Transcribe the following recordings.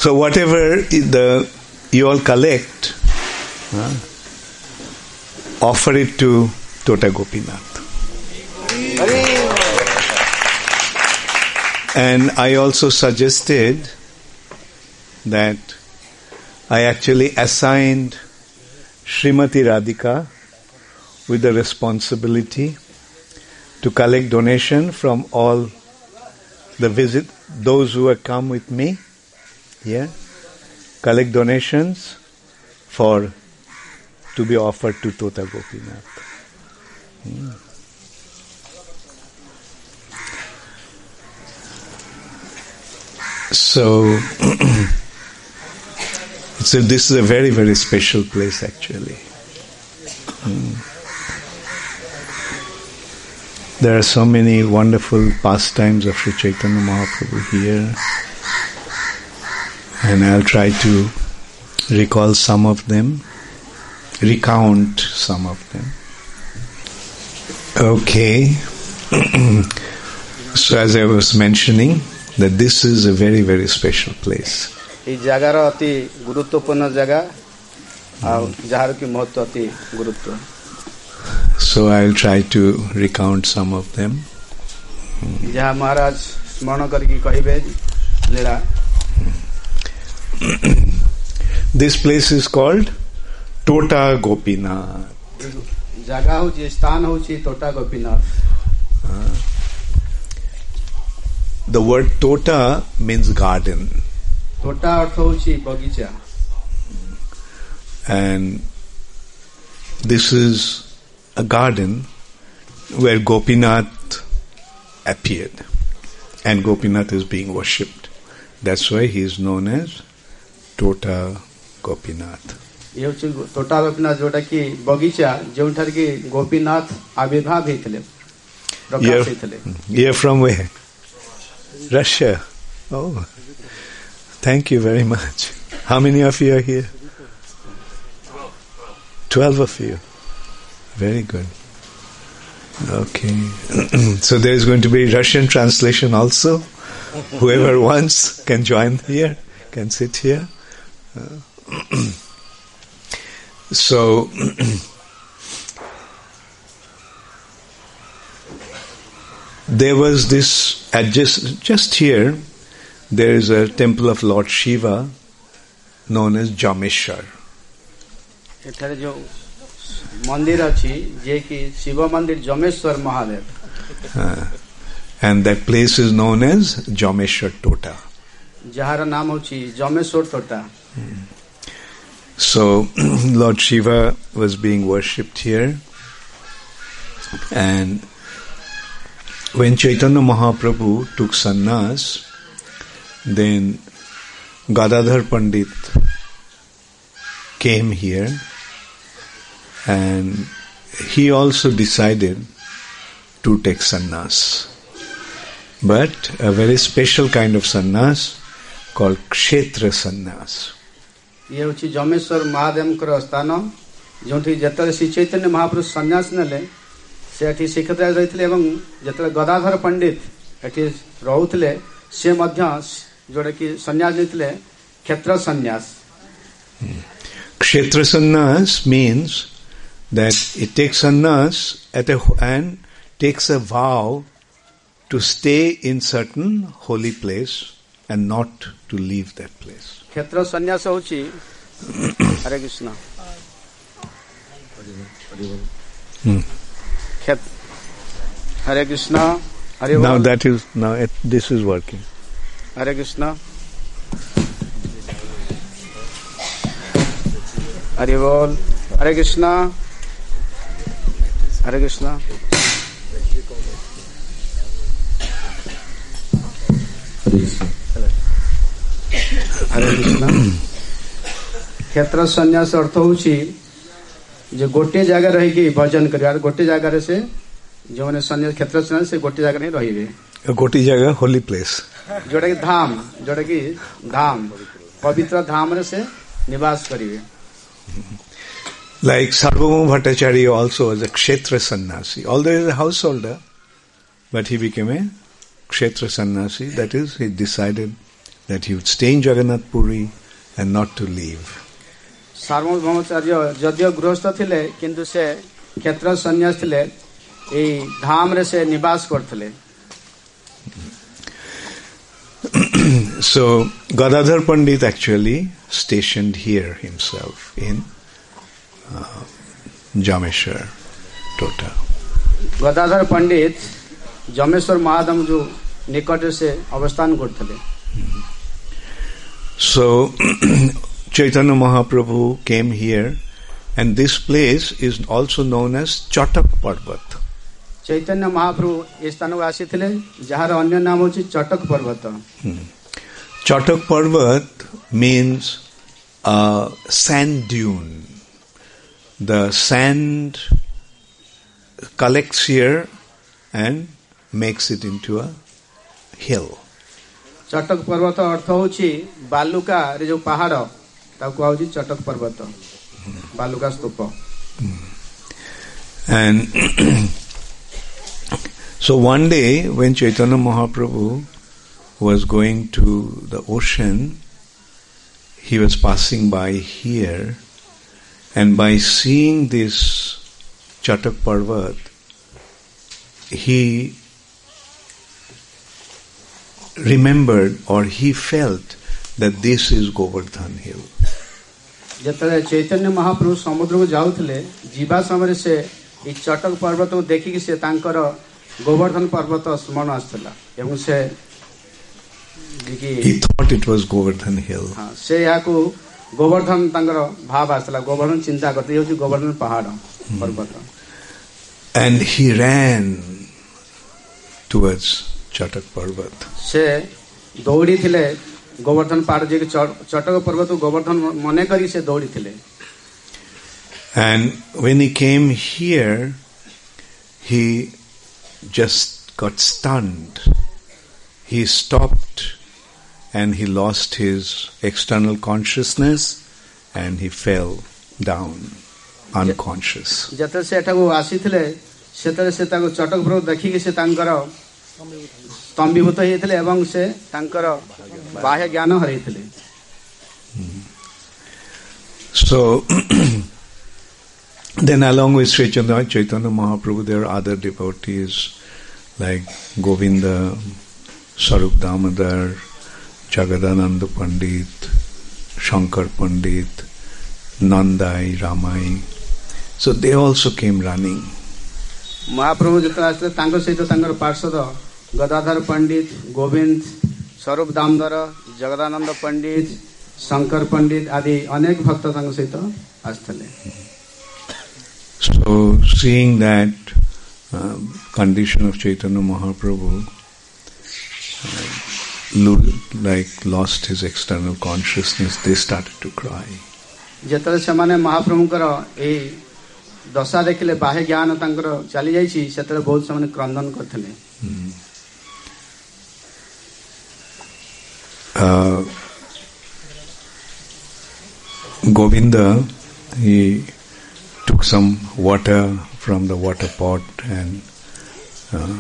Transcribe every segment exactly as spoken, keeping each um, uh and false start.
So whatever the you all collect, uh, offer it to Tota Gopinath. And I also suggested that I actually assigned Srimati Radhika with the responsibility to collect donation from all the visit, those who have come with me, yeah, collect donations for to be offered to Tota Gopinath. Hmm. So, so this is a very, very special place actually. Hmm. There are so many wonderful pastimes of Sri Chaitanya Mahaprabhu here, and I'll try to recall some of them, recount some of them. Okay. So as I was mentioning, that this is a very, very special place. এই জায়গার অতি গুরুত্বপূর্ণ জায়গা আর যার কি মহত্ব অতি গুরুত্ব. So I'll try to recount some of them. যাহা মহারাজ স্মরণ করিকি কহিবে লীলা. This place is called Tota Gopinath. জায়গা হচ্ছে স্থান হচ্ছে Tota Gopinath. Uh, the word Tota means garden. Tota অর্থ হচ্ছে বগিচা. And this is a garden where Gopinath appeared, and Gopinath is being worshipped. That's why he is known as Tota Gopinath. ये हচ্ছে Tota Gopinath जोटा कि बगीचा जोंठार कि गोपीनाथ आविर्भाव हेतले प्रकाश हेतले. You're from where? Russia. Oh, thank you very much. How many of you are here? Twelve of you. Very good. Okay. So there is going to be Russian translation also. Whoever wants can join here, can sit here. Uh, so, there was this, adjust, just here, there is a temple of Lord Shiva known as Jameshwar. मंदिर अछि जे कि शिव मंदिर Jameshwar Mahadev. Uh, and that place is known as Jameshwar Tota. जहार नाम होछि जमेश्वर टोटा. So Lord Shiva was being worshipped here, and when Chaitanya Mahaprabhu took sannyas, then Gadadhar Pandit came here, and he also decided to take sannyas, but a very special kind of sannyas called Kshetra sannyas. ये होछि जमेश्वर महादेव कर स्थान जोंठी जतले श्री चैतन्य महाप्रभु सन्यास नेले सेठी शिखर रहितले एवं जतले गदाधर पंडित एठी रहउतले से मध्य जोडे कि सन्यास नेतले क्षेत्र सन्यास. Kshetra sannyas means that it takes sannyas at a, and takes a vow to stay in certain holy place and not to leave that place. क्षेत्र सन्यास होछि हरे कृष्ण हरे कृष्ण हरे. Now that is now it, this is working. हरे कृष्ण हरे बोल. हरे कृष्ण हरे कृष्ण. हरे कृष्ण. क्षेत्र सन्यास अर्थ होछि जे गोटे जगह रही कि भजन करियार गोटे जगह से जो माने सन्यास क्षेत्र सन्यास से गोटे जगह नहीं रहिबे. गोटे जगह होली प्लेस जोटा कि धाम जोटा कि धाम पवित्र धाम रे से निवास करिवे. Like Sarvabhauma Bhattacharya also was a Kshetra sannyasi. Although he was a householder, but he became a Kshetra sannyasi. That is, he decided that he would stay in Jagannath Puri and not to leave. सार्वभौमाचार्य जदियो गृहस्थ थिले किंतु से क्षेत्र सन्यास थिले ए धाम रे से निवास करथिले. So Gadadhar Pandit actually stationed here himself in uh, Jameshwar, Tota. Gadadhar पंडित जमेश्वर महाधम जो निकट से अवस्थान करथिले. So Chaitanya Mahaprabhu came here, and this place is also known as Chatak Parvat. Chaitanya Mahaprabhu इस स्थान को आसीथिले जहार अन्य नाम होची चटक पर्वत. Chatak Parvat means a sand dune. The sand collects here and makes it into a hill. चटक पर्वत अर्थ होची बालुका रे जो पहाड़ ताको आउची चटक पर्वत बालुका स्तूप. And so one day when Chaitanya Mahaprabhu was going to the ocean, he was passing by here, and by seeing this Chatak Parvat, he remembered or he felt that this is Govardhan Hill. जतले Chaitanya Mahaprabhu समुद्र को जाउथले जीवा समय से ई चटक पर्वत को देखि कि से तांकर गोवर्धन पर्वत स्मरण आस्तला एवं से he thought it was Govardhan Hill. हां से याको गोवर्धन तांकर भाव आस्तला गोवर्धन चिंता करते होची गोवर्धन पहाड़ पर्वत. And he ran towards Chatak Parvat. से दौड़ी थिले गोवर्धन पहाड़ जे चटक पर्वत को गोवर्धन मने करी से दौड़ी थिले. And when he came here, he just got stunned. He stopped and he lost his external consciousness and he fell down unconscious. जते से एटा को आसीथिले सेतरे से ताको चटक पर्वत देखि कि से तांकर स्तंभीभूत हेथिले एवं से तांकर बाह्य ज्ञान हरैथिले. So then along with Sri Chaitanya, Chaitanya Mahaprabhu, there are other devotees like Govinda, Sarup Damodar, Jagadananda Pandit, Shankar Pandit, Nandai, Ramai. So they also came running. महाप्रभु जते आस्ते तांकर सहित तांकर पार्षद गदाधर पंडित, गोविंद, स्वरूप दामोदर, जगदानंद पंडित, शंकर पंडित आदि अनेक भक्त तांकर सहित आस्थले. So seeing that uh, condition of Chaitanya Mahaprabhu, uh, lo- like lost his external consciousness, they started to cry. जतले समाने महाप्रभुकर ए दशा देखिले बाह्य ज्ञान तांकर चली जाईची सेतले बहुत समाने क्रंदन करथिले. Uh, Govinda, he took some water from the water pot and uh,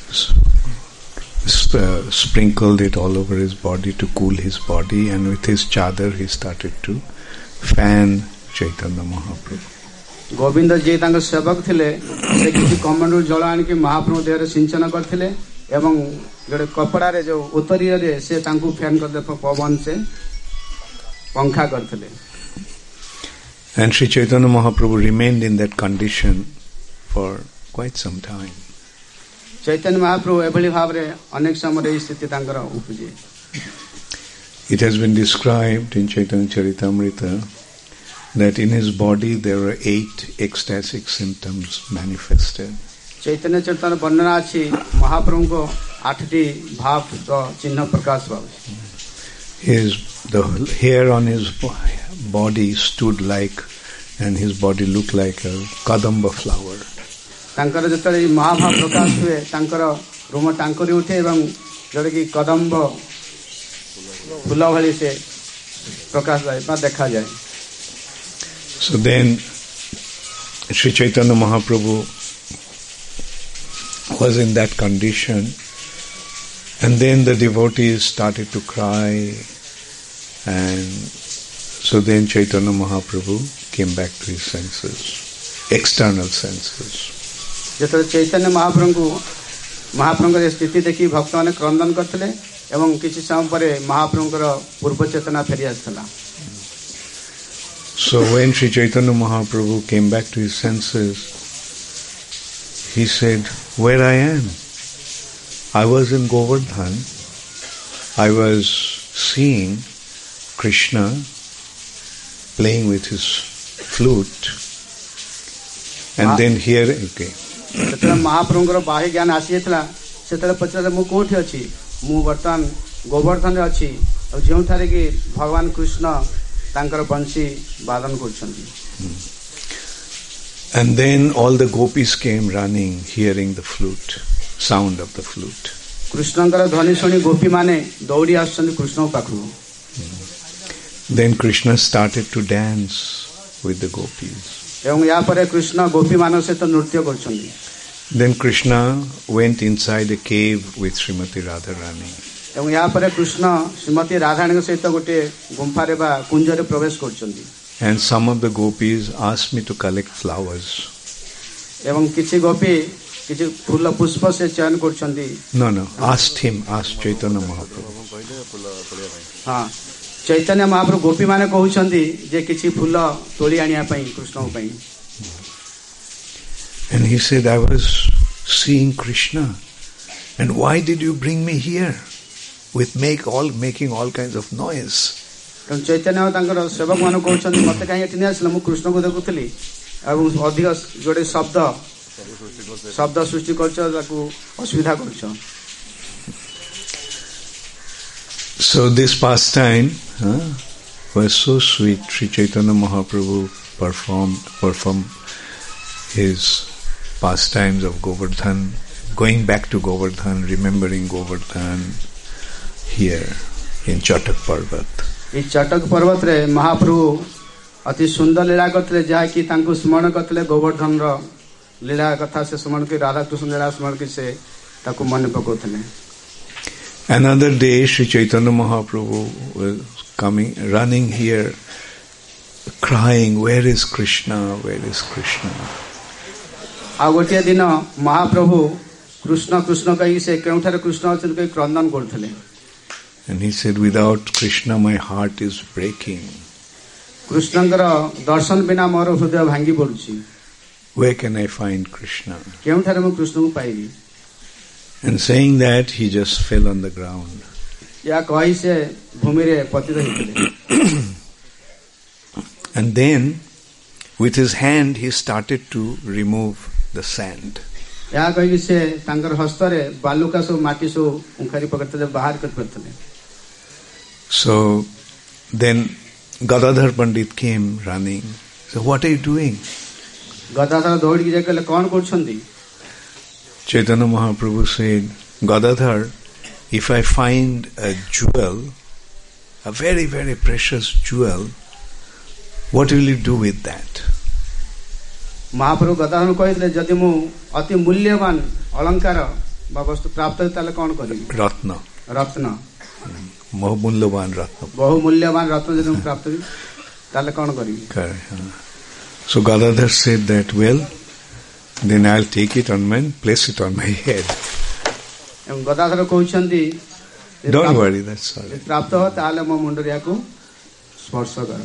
sp- uh, sprinkled it all over his body to cool his body, and with his chadar he started to fan Chaitanya Mahaprabhu. Govind जी तांकर सेवक थिले से किसी कमंडल जल आनि के महाप्रभु देहरे सिंचन करथिले एवं जोड़े कपड़ा रे जो उत्तरी रे से तांकु फैन कर दे पवन से पंखा करथिले. And Sri Chaitanya Mahaprabhu remained in that condition for quite some time. Chaitanya Mahaprabhu एभली भाव रे अनेक समय रे स्थिति तांकर उपजे. It has been described in Chaitanya Charitamrita that in his body there were eight ecstatic symptoms manifested. चैतन्य चरित्र वर्णना अछि महाप्रभु को आठटी भाव तो चिन्ह प्रकाश भाव. His the hair on his body stood like, and his body looked like a kadamba flower. तांकर जतले महाभाव प्रकाश हुए तांकर रोम टांकरी उठे एवं जोड़े की कदम्ब फूल भली से प्रकाश जाए बा देखा जाए. So then Sri Chaitanya Mahaprabhu was in that condition, And then the devotees started to cry, and so then Chaitanya Mahaprabhu came back to his senses, external senses. ଯେତେବେଳେ ଚୈତନ୍ୟ ମହାପ୍ରଭୁଙ୍କୁ ମହାପ୍ରଭୁଙ୍କର ସ୍ଥିତି ଦେଖି ଭକ୍ତମାନେ କ୍ରନ୍ଦନ କରିଥିଲେ ଏବଂ କିଛି ସମୟ ପରେ ମହାପ୍ରଭୁଙ୍କର ପୂର୍ବ ଚେତନା ଫେରି ଆସିଥିଲା. So when Sri Chaitanya Mahaprabhu came back to his senses, he said, where I am? I was in Govardhan. I was seeing Krishna playing with his flute. And then here, okay. ଯେତେବେଳେ ମହାପ୍ରଭୁଙ୍କର ବାହ୍ୟ ଜ୍ଞାନ ଆସିଯାଇଥିଲା ସେତେବେଳେ ପଚାରିଲେ ମୁଁ କୋଉଠି ଅଛି? ମୁଁ ବର୍ତ୍ତମାନ ଗୋବର୍ଦ୍ଧନରେ ଅଛି ଆଉ ଯେଉଁଠାରେ କି ଭଗବାନ କୃଷ୍ଣ ତାଙ୍କର ବଂଶୀ ବାଦନ କରୁଛନ୍ତି. And then all the gopis came running, hearing the flute, sound of the flute. କୃଷ୍ଣଙ୍କର ଧ୍ୱନି ଶୁଣି ଗୋପୀମାନେ ଦୌଡ଼ି ଆସୁଛନ୍ତି କୃଷ୍ଣଙ୍କ ପାଖକୁ. Then Krishna started to dance with the gopis. ଏବଂ ୟା ପରେ କୃଷ୍ଣ ଗୋପୀମାନଙ୍କ ସହିତ ନୃତ୍ୟ କରୁଛନ୍ତି. Then Krishna went inside a cave with Srimati Radharani. ଏବଂ ୟା ପରେ କୃଷ୍ଣ ଶ୍ରୀମତୀ ରାଧାରାଣୀଙ୍କ ସହିତ ଗୋଟିଏ ଗୁମ୍ଫାରେ ବା କୁଞ୍ଜରେ ପ୍ରବେଶ କରୁଛନ୍ତି. And some of the gopis asked me to collect flowers. ଏବଂ କିଛି ଗୋପୀ କିଛି ଫୁଲ ପୁଷ୍ପ ସେ ଚୟନ କରୁଛନ୍ତି. No, no, asked him, asked Chaitanya Mahaprabhu. ହଁ, ଚୈତନ୍ୟ ମହାପ୍ରଭୁ ଗୋପୀମାନେ କହୁଛନ୍ତି ଯେ କିଛି ଫୁଲ ତୋଳି ଆଣିବା ପାଇଁ କୃଷ୍ଣଙ୍କ ପାଇଁ. And he said, I was seeing Krishna, and why did you bring me here with make all making all kinds of noise? ତେଣୁ ଚୈତନ୍ୟ ତାଙ୍କର ସେବକ ମାନଙ୍କୁ କହୁଛନ୍ତି ମତେ କାହିଁ ଏଠି ନେଇ ଆସିଲ? ମୁଁ କୃଷ୍ଣଙ୍କୁ ଦେଖୁଥିଲି ଏବଂ ଅଧିକ ଯୋଡେ ଶବ୍ଦ ଶବ୍ଦ ସୃଷ୍ଟି କରୁଛ ତାକୁ ଅସୁବିଧା କରୁଛ. So this pastime huh, was so sweet. Sri Chaitanya Mahaprabhu performed performed his pastimes of Govardhan, going back to Govardhan, remembering Govardhan here in Chatak Parvat. এই ଚଟକ ପର୍ବତରେ ମହାପ୍ରଭୁ ଅତି ସୁନ୍ଦର ଲୀଳା କରିଥିଲେ ଯାହାକି ତାଙ୍କୁ ସ୍ମରଣ କରିଥିଲେ ଗୋବର୍ଦ୍ଧନର ଲୀଳା କଥା ସେ ସ୍ମରଣ କରି ରାଧାକୃଷ୍ଣ ଲୀଳା ସ୍ମରଣ କରି ସେ ତାକୁ ମନେ ପକାଉଥିଲେ. Another day Sri Chaitanya Mahaprabhu was coming, running here, crying, where is Krishna, where is Krishna? ଆଉ ଗୋଟିଏ ଦିନ ମହାପ୍ରଭୁ କୃଷ୍ଣ କୃଷ୍ଣ କହି ସେ କେଉଁଠାରେ କୃଷ୍ଣ ଅଛନ୍ତି କହି କ୍ରନ୍ଦନ କରୁଥିଲେ. And he said, without Krishna my heart is breaking. କୃଷ୍ଣଙ୍କର ଦର୍ଶନ ବିନା ମୋର ହୃଦୟ ଭାଙ୍ଗି ପଡୁଛି. Where can I find Krishna? କେଉଁଠାରେ ମୁଁ କୃଷ୍ଣଙ୍କୁ ପାଇବି? And saying that, he just fell on the ground. ଏହା କହି ସେ ଭୂମିରେ ପତିତ ହୋଇଥିଲେ. And then with his hand he started to remove the sand. ଏହା କହିକି ସେ ତାଙ୍କର ହସ୍ତରେ ବାଲୁକା ସବୁ ମାଟି ସବୁ ଉଙ୍ଖାରି ପକାଇଥିଲେ ବାହାର କରି ପକାଇଥିଲେ. So then Gadadhar Pandit came running. So what are you doing? Gadadhar ଦୌଡ଼ିକି ଯାଇ କହିଲେ କଣ କରୁଛନ୍ତି? Chaitanya Mahaprabhu said, Gadadhar, if I find a jewel, a very very precious jewel, what will you do with that? ମହାପ୍ରଭୁ ଗଦାଧର କହିଥିଲେ ଯଦି ମୁଁ ଅତି ମୂଲ୍ୟବାନ ଅଳଙ୍କାର ବା ବସ୍ତୁ ପ୍ରାପ୍ତ ହୁଏ ତାହେଲେ କଣ କରିବି? ରତ୍ନ. ରତ୍ନ. ବହୁ ମୂଲ୍ୟବାନ ରତ୍ନ. ବହୁ ମୂଲ୍ୟବାନ ରତ୍ନ ଯଦି ମୁଁ ପ୍ରାପ୍ତ ହୁଏ ତାହେଲେ କଣ କରିବି? So Gadadhar said that, well, then I'll take it on my, place it on my head. ଏବଂ ଗଦାଧର କହୁଛନ୍ତି Don't worry, that's all right. ପ୍ରାପ୍ତ ହୁଏ ତାହେଲେ ମୋ ମୁଣ୍ଡରେ ୟାକୁ ସ୍ପର୍ଶ କର.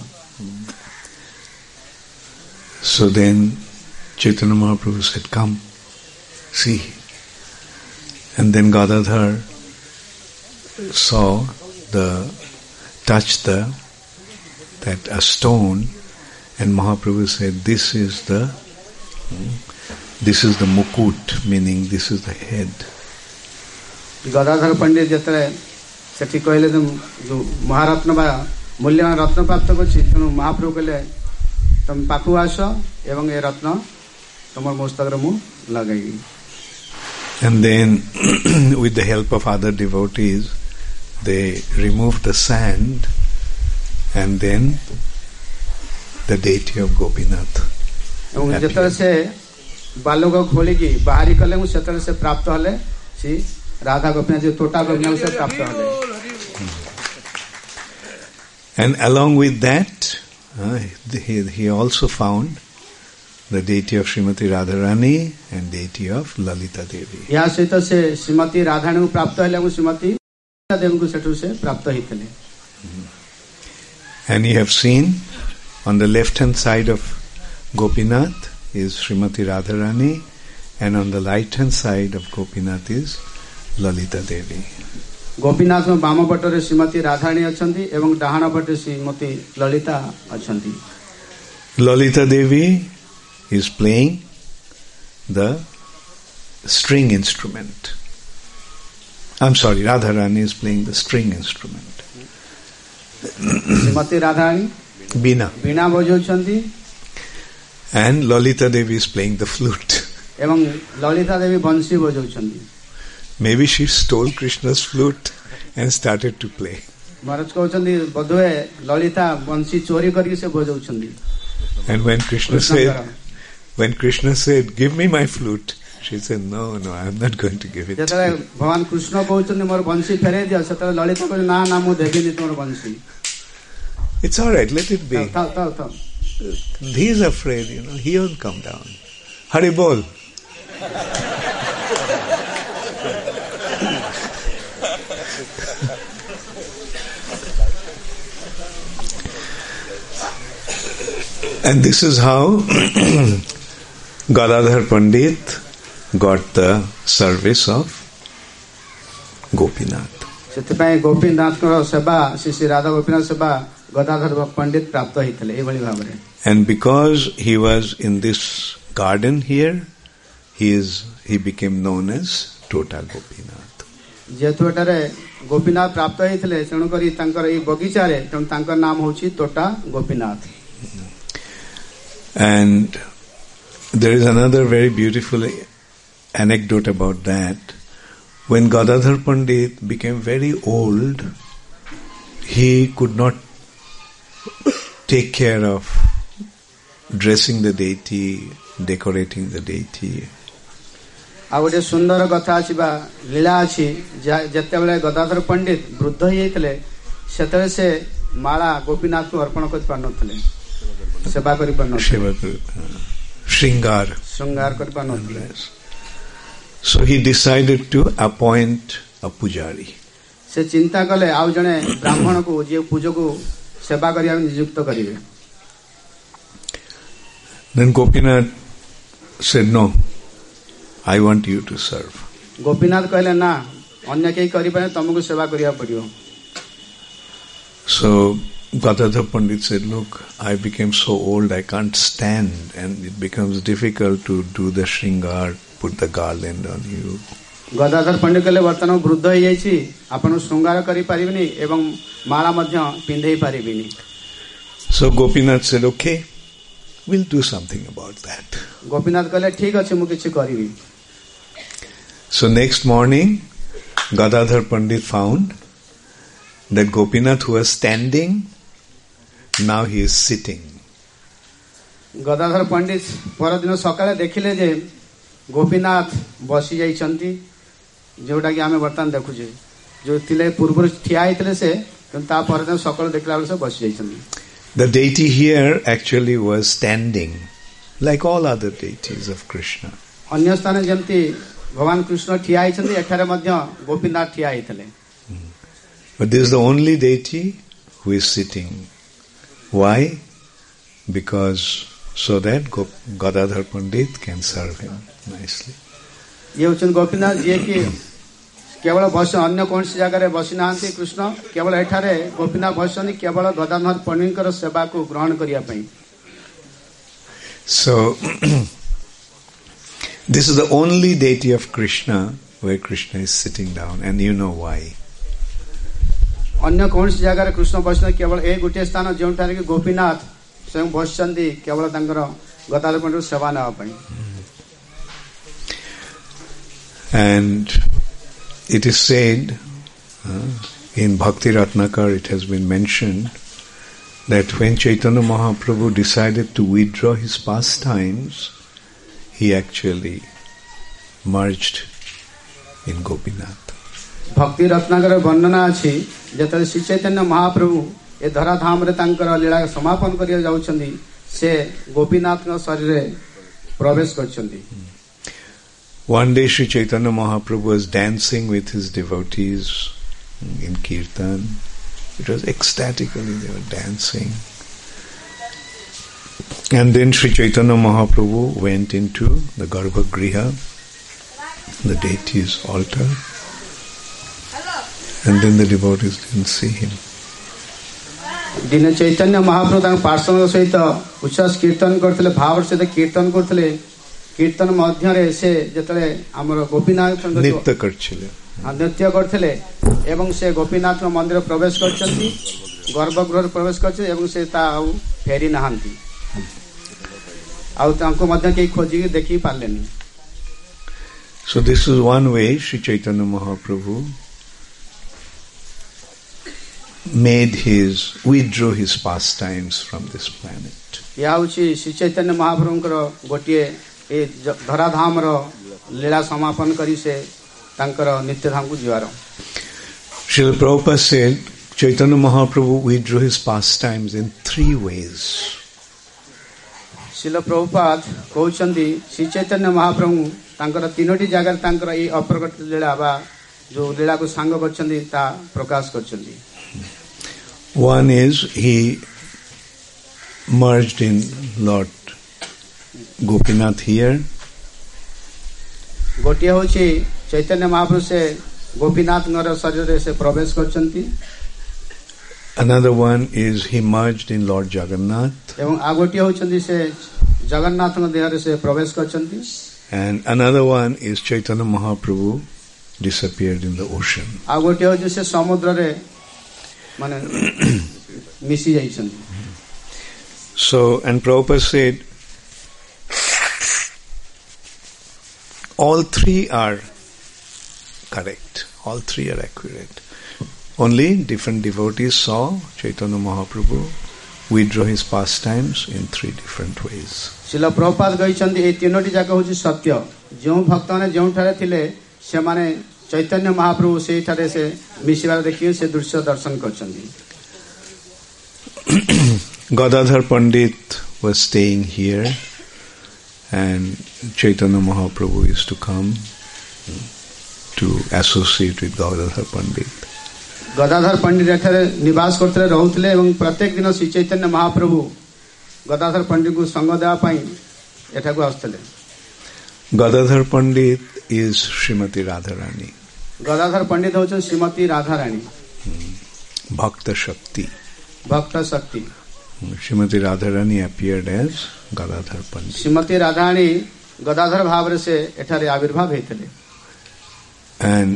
So then Chaitanya Mahaprabhu said, come, see. And then Gadadhar saw the, touched the, that a stone, and Mahaprabhu said, this is the, this is the mukut, meaning this is the head. Gadadhar ପଣ୍ଡିତ ଯେତେବେଳେ ସେଠି କହିଲେ ଯୋଉ ମହାରତ୍ନ ବା ମୂଲ୍ୟବାନ ରତ୍ନ ପ୍ରାପ୍ତ କରିଛି ତେଣୁ ମହାପ୍ରଭୁ କହିଲେ ତମେ ପାଖକୁ ଆସ ଏବଂ ଏ ରତ୍ନ ତମର ମସ୍ତକରେ ମୁଁ ଲଗାଇବି. And then with the help of other devotees they removed the sand, and then the deity of Gopinath. ଏବଂ ଯେତେବେଳେ ସେ ବାଲୁକା ଖୋଳିକି ବାହାରି କଲେ ମୁଁ ସେତେବେଳେ ସେ ପ୍ରାପ୍ତ ହେଲେ ଶ୍ରୀ राधा गोपीनाथ जी तोटा गोपीनाथ से प्राप्त हले. And along with that, uh, he, he also found the deity of Srimati Radharani and deity of Lalita Devi. या सहित से श्रीमती राधारानी को प्राप्त हले और श्रीमती ललिता देवी को सेठू से प्राप्त हितले. And you have seen on the left hand side of Gopinath is Srimati Radharani, and on the right hand side of Gopinath is Lalita Devi. Gopinath में बाम पटरे श्रीमती राधारानी अछंती एवं डाहाण पटे Shrimati Lalita अछंती. Lalita Devi is playing the string instrument. I'm sorry, Radharani is playing the string instrument. Shrimati Radharani Bina. Veena बजाउछंती. And Lalita Devi is playing the flute. एवं ललिता देवी बंशी बजाउछंती. Maybe she stole Krishna's flute and started to play. महाराज कहउछंती बधुए ललिता बंशी चोरी करके से बजाउछंती. And when Krishna said, when Krishna said, "Give me my flute," she said, "No, no, I am not going to give it." जेतले भगवान कृष्ण कहउछंती मोर बंशी फेरे दियो सेतले ललिता कहले ना ना मु देबिनी तोर बंशी. It's all right, let it be. था था था. He is afraid, you know, he won't come down. Hari bol. And this is how Gadadhar Pandit got the service of Gopinath. ସେଥିପାଇଁ ଗୋପୀନାଥଙ୍କର ସେବା ଶ୍ରୀ ଶ୍ରୀ ରାଧା ଗୋପୀନାଥ ସେବା ଗଦାଧର ପଣ୍ଡିତ ପ୍ରାପ୍ତ ହେଇଥିଲେ ଏଇଭଳି ଭାବରେ. And because he was in this garden here, he is he became known as Tota Gopinath. ଯେହେତୁ ଏଠାରେ ଗୋପୀନାଥ ପ୍ରାପ୍ତ ହେଇଥିଲେ ତେଣୁକରି ତାଙ୍କର ଏଇ ବଗିଚାରେ ତେଣୁ ତାଙ୍କର ନାମ ହେଉଛି ତୋଟା Gopinath. And there is another very beautiful anecdote about that. When Gadadhar Pandit became very old, he could not take care of dressing the deity, decorating the deity. ଆଉ ଗୋଟେ ସୁନ୍ଦର କଥା ଅଛି ବା ଲୀଳା ଅଛି ଯେତେବେଳେ ଗଦାଧର ପଣ୍ଡିତ ବୃଦ୍ଧ ହେଇଯାଇଥିଲେ ସେତେବେଳେ ସେ ମାଳା ଗୋପୀନାଥଙ୍କୁ ଅର୍ପଣ କରିପାରୁନଥିଲେ, ସେବା କରିପାରୁନଥିଲେ, Shringar. ଶୃଙ୍ଗାର କରିପାରୁନଥିଲେ. So he decided to appoint a pujari. ସେ ଚିନ୍ତା କଲେ ଆଉ ଜଣେ ବ୍ରାହ୍ମଣକୁ ଯିଏ ପୂଜକୁ ସେବା କରିବାକୁ ନିଯୁକ୍ତ କରିବେ. Then Gopinath said, "No, I want you to serve." Gopinath କହିଲେ ନା ଅନ୍ୟ କେହି କରିପାରେ ତମକୁ ସେବା କରିବାକୁ ପଡିବ. So Gadadhar Pandit said, "Look, I became so old I can't stand, and it becomes difficult to do the shringar, put the garland on you." Gadadhar ପଣ୍ଡିତ କହିଲେ ବର୍ତ୍ତମାନ ବୃଦ୍ଧ ହେଇଯାଇଛି, ଆପଣ ଶୃଙ୍ଗାର କରିପାରିବେନି ଏବଂ ମାଳା ମଧ୍ୟ ପିନ୍ଧେଇ ପାରିବେନି. So Gopinath said, "Okay, we'll do something about that." Gopinath କହିଲେ ଠିକ ଅଛି ମୁଁ କିଛି କରିବି. So next morning, Gadadhar Pandit found that Gopinath, who was standing, now he is sitting. Gadadhar ପଣ୍ଡିତ ପରଦିନ ସକାଳେ ଦେଖିଲେ ଯେ ଗୋପୀନାଥ ବସି ଯାଇଛନ୍ତି, ଯୋଉଟା କି ଆମେ ବର୍ତ୍ତମାନ ଦେଖୁଛେ. ଯୋଉ ଥିଲେ ପୂର୍ବରୁ ଠିଆ ହେଇଥିଲେ ସେ, କିନ୍ତୁ ତା ପରଦିନ ସକାଳେ ଦେଖିଲା ବେଳେ ସେ ବସି ଯାଇଛନ୍ତି. The deity here actually was standing, like all other deities of Krishna. ଅନ୍ୟ ସ୍ଥାନରେ ଯେମିତି ଭଗବାନ କୃଷ୍ଣ ଠିଆ ହେଇଛନ୍ତି ଏଠାରେ ମଧ୍ୟ ଗୋପୀନାଥ ଠିଆ ହେଇଥିଲେ. But this is the only deity who is sitting. Why? Because so that Gadadhar Pandit can serve him nicely. ये होचन गोपीनाथ जी की केवल बस अन्य कौन सी जगह बसी नांती कृष्ण केवल एठारे गोपीनाथ बसनी केवल गदाधर पंडितकर सेवा को ग्रहण करिया पई. So this is the only deity of Krishna where Krishna is sitting down, and you know why. अन्य कौन सी जगह कृष्ण बसने केवल एक गोटे स्थान जोठारे कि गोपीनाथ स्वयं बसचंदी केवल तांकर गदाधर पंडित सेवा नेवा पई. And it is said uh, in Bhakti Ratnakar, it has been mentioned that when Chaitanya Mahaprabhu decided to withdraw his pastimes, he actually merged in Gopinath. भक्ति रत्नाकर वर्णना अछि जेतले श्री चैतन्य महाप्रभु ए धराधाम रे तांकर लीला समापन करिया जाउछन्ती से गोपीनाथ का शरीर रे प्रवेश करछन्ती. One day Sri Chaitanya Mahaprabhu was dancing with his devotees in Kirtan. It was ecstatically they were dancing. And then Sri Chaitanya Mahaprabhu went into the Garbhagriha, the deity's altar. And then the devotees didn't see him. दिन चैतन्य महाप्रभु पार्षद सहित उच्चास कीर्तन करते भाव सहित कीर्तन करते कीर्तन मध्य से जतले आमर गोपीनाथ नृत्य करछिले नृत्य करथिले एवं से गोपीनाथ मंदिर प्रवेश करछन्ती गर्भगृह प्रवेश करछे एवं से ता आउ फेरी नहांती आउ तांको मध्य के खोजी देखि पालेनी. So this is one way Sri Chaitanya Mahaprabhu made his withdrew his pastimes from this planet. या उची श्री चैतन्य महाप्रभुଙ୍କର गोटिए ए धराधाम रो लीला समापन करी से तांकर नित्य धाम को जिवार. Srila Prabhupada said Chaitanya Mahaprabhu withdrew his pastimes in three ways. Srila Prabhupada कहउछन्ती Shri Chaitanya Mahaprabhu तांकर तीनोटी जगह तांकर ए अप्रकट लीला बा जो लीला को सांग करछन्ती ता प्रकाश करछन्ती. One is he merged in Lord Gopinath here. गोटिए होची चैतन्य महाप्रभु से गोपीनाथ नगर शरीर से प्रवेश करछन्ती. Another one is he merged in Lord Jagannath. एवं आ गोटिए होचन्ती से जगन्नाथ न देह से प्रवेश करछन्ती. And another one is Chaitanya Mahaprabhu disappeared in the ocean. आ गोटिए होची से समुद्र रे माने मिसी जाइछन्ती. So and Prabhupada said all three are correct. All three are accurate. Only different devotees saw Chaitanya Mahaprabhu withdraw his pastimes in three different ways. शिला प्रभुपाद कहछन्ती ए तीनोटी जाका होची सत्य. जो भक्त माने जो ठारे थिले से माने चैतन्य महाप्रभु से ठारे से मिसिबार देखियो से दृश्य दर्शन करछन्ती. Gadadhar Pandit was staying here and Chaitanya Mahaprabhu used to come to associate with Gadadhar Pandit. Gadadhar पंडित एठारे निवास करते रहउतले एवं प्रत्येक दिन श्री चैतन्य महाप्रभु गदाधर पंडित को संग देवा पई एठा को आस्तले. Gadadhar Pandit is Srimati Radharani. Gadadhar Pandit होचन Shrimati Radha Rani. Bhakta Shakti. भक्त शक्ति. Srimati Radharani appeared as Gadadhar Pandit. Shrimati Radha Rani Gadadhar भाव से एठारे आविर्भाव हेतले. And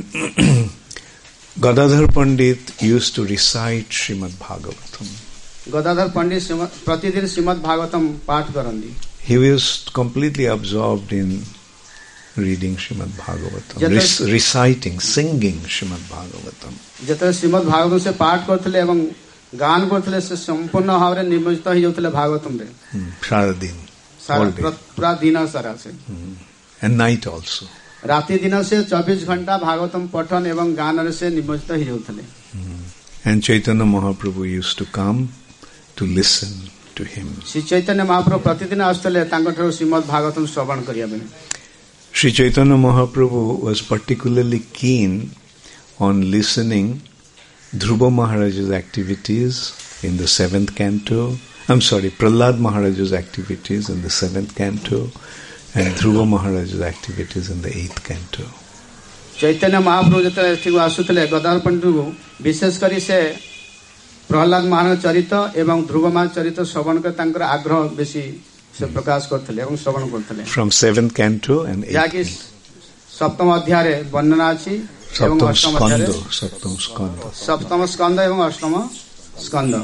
Gadadhar Pandit used to recite Srimad Bhagavatam. Gadadhar पंडित प्रतिदिन श्रीमद् भागवतम पाठ करंदी. He was completely absorbed in reading Srimad Bhagavatam, Rec- reciting, singing Srimad Bhagavatam. जतले Shrimad Bhagavatam से पाठ करथले एवं गान करथले से संपूर्ण भाव रे निमज्जित हो जाउतले भागवतम रे. सारा दिन. सारा पूरा दिन सारा से. And night also. राति दिन से चौबीस घंटा भागवतम पठन एवं गान से निमज्जित हो जाउतले. And Chaitanya Mahaprabhu used to come to listen to him. Shri Chaitanya Mahaprabhu प्रतिदिन आस्तले तांकर श्रीमद् भागवतम श्रवण करिया बने. Sri Chaitanya Mahaprabhu was particularly keen on listening Dhruva Maharaj's activities in the seventh canto. I'm sorry, Prahlad Maharaj's activities in the seventh canto and Dhruva Maharaj's activities in the eighth canto. Chaitanya Mahaprabhu जतले एठिको आसुतले Gadadhar पंडित विशेष करी से प्रहलाद महाराज चरित एवं ध्रुव महाराज चरित श्रवण कर तांकर आग्रह बेसी से प्रकाश करथले एवं श्रवण करथले. From seventh canto and eighth. जाकी सप्तम अध्याय रे वर्णना अछि एवं अष्टम अध्याय सप्तम स्कंद. सप्तम स्कंद एवं अष्टम स्कंद.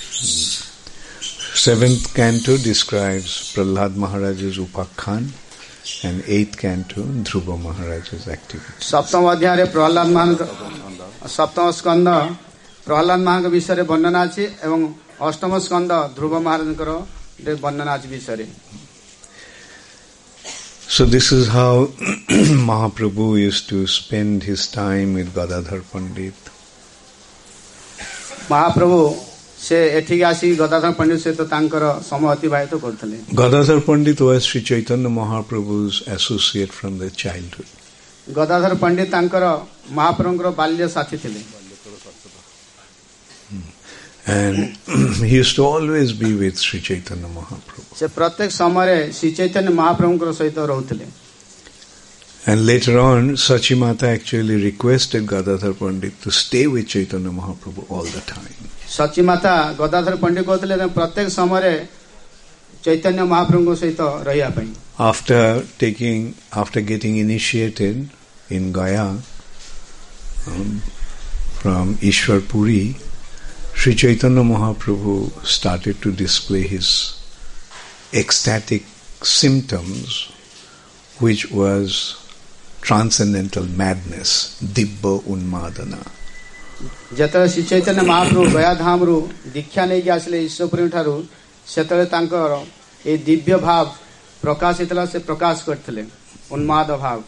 Seventh canto describes Prahlad Maharaj's Upakhyan and eighth canto Dhruva Maharaj's activities. सप्तम अध्याय रे प्रहलाद महाराज सप्तम स्कंद प्रहलाद महाराज विषय रे वर्णना अछि एवं अष्टम स्कंद ध्रुव महाराजकर वर्णना अछि विषय रे. So this is how Mahaprabhu used to spend his time with Gadadhar Pandit. Mahaprabhu se ethi asi Gadadhar Pandit se to tankar समय अतिबाहित करथले. Gadadhar Pandit was Sri Chaitanya Mahaprabhu's associate from the childhood. Gadadhar Pandit tankar Mahaprabhuଙ୍କର ବାଲ୍ୟ ସାଥୀ ଥିଲେ. And he used to always be with Sri Chaitanya Mahaprabhu. Se pratyek samare Sri Chaitanya Mahaprabhuଙ୍କର ସହିତ ରହୁଥିଲେ. And later on, Sachi Mata actually requested Gadadhar Pandit to stay with Chaitanya Mahaprabhu all the time. Sachi Mata Gadadhar Pandit कहଥିଲେ प्रत्येक ସମୟରେ चैतन्य महाप्रभुଙ୍କ ସହିତ ରହିବା ପାଇଁ. After taking, after getting initiated in Gaya um, from Ishwar Puri, Sri Chaitanya Mahaprabhu started to display his ecstatic symptoms, which was transcendental madness, Dibba Unmadana. ଯେତେବେଳେ ଶ୍ରୀ ଚୈତନ୍ୟ ମହାପ୍ରଭୁ ଗୟା ଧାମରୁ ଦୀକ୍ଷା ନେଇକି ଆସିଲେ ଈଶ୍ୱରପୁରୀ ଠାରୁ ସେତେବେଳେ ତାଙ୍କର ଏଇ ଦିବ୍ୟ ଭାବ ପ୍ରକାଶ ହେଇଥିଲା ସେ ପ୍ରକାଶ କରିଥିଲେ ଉନ୍ମାଦ ଭାବ.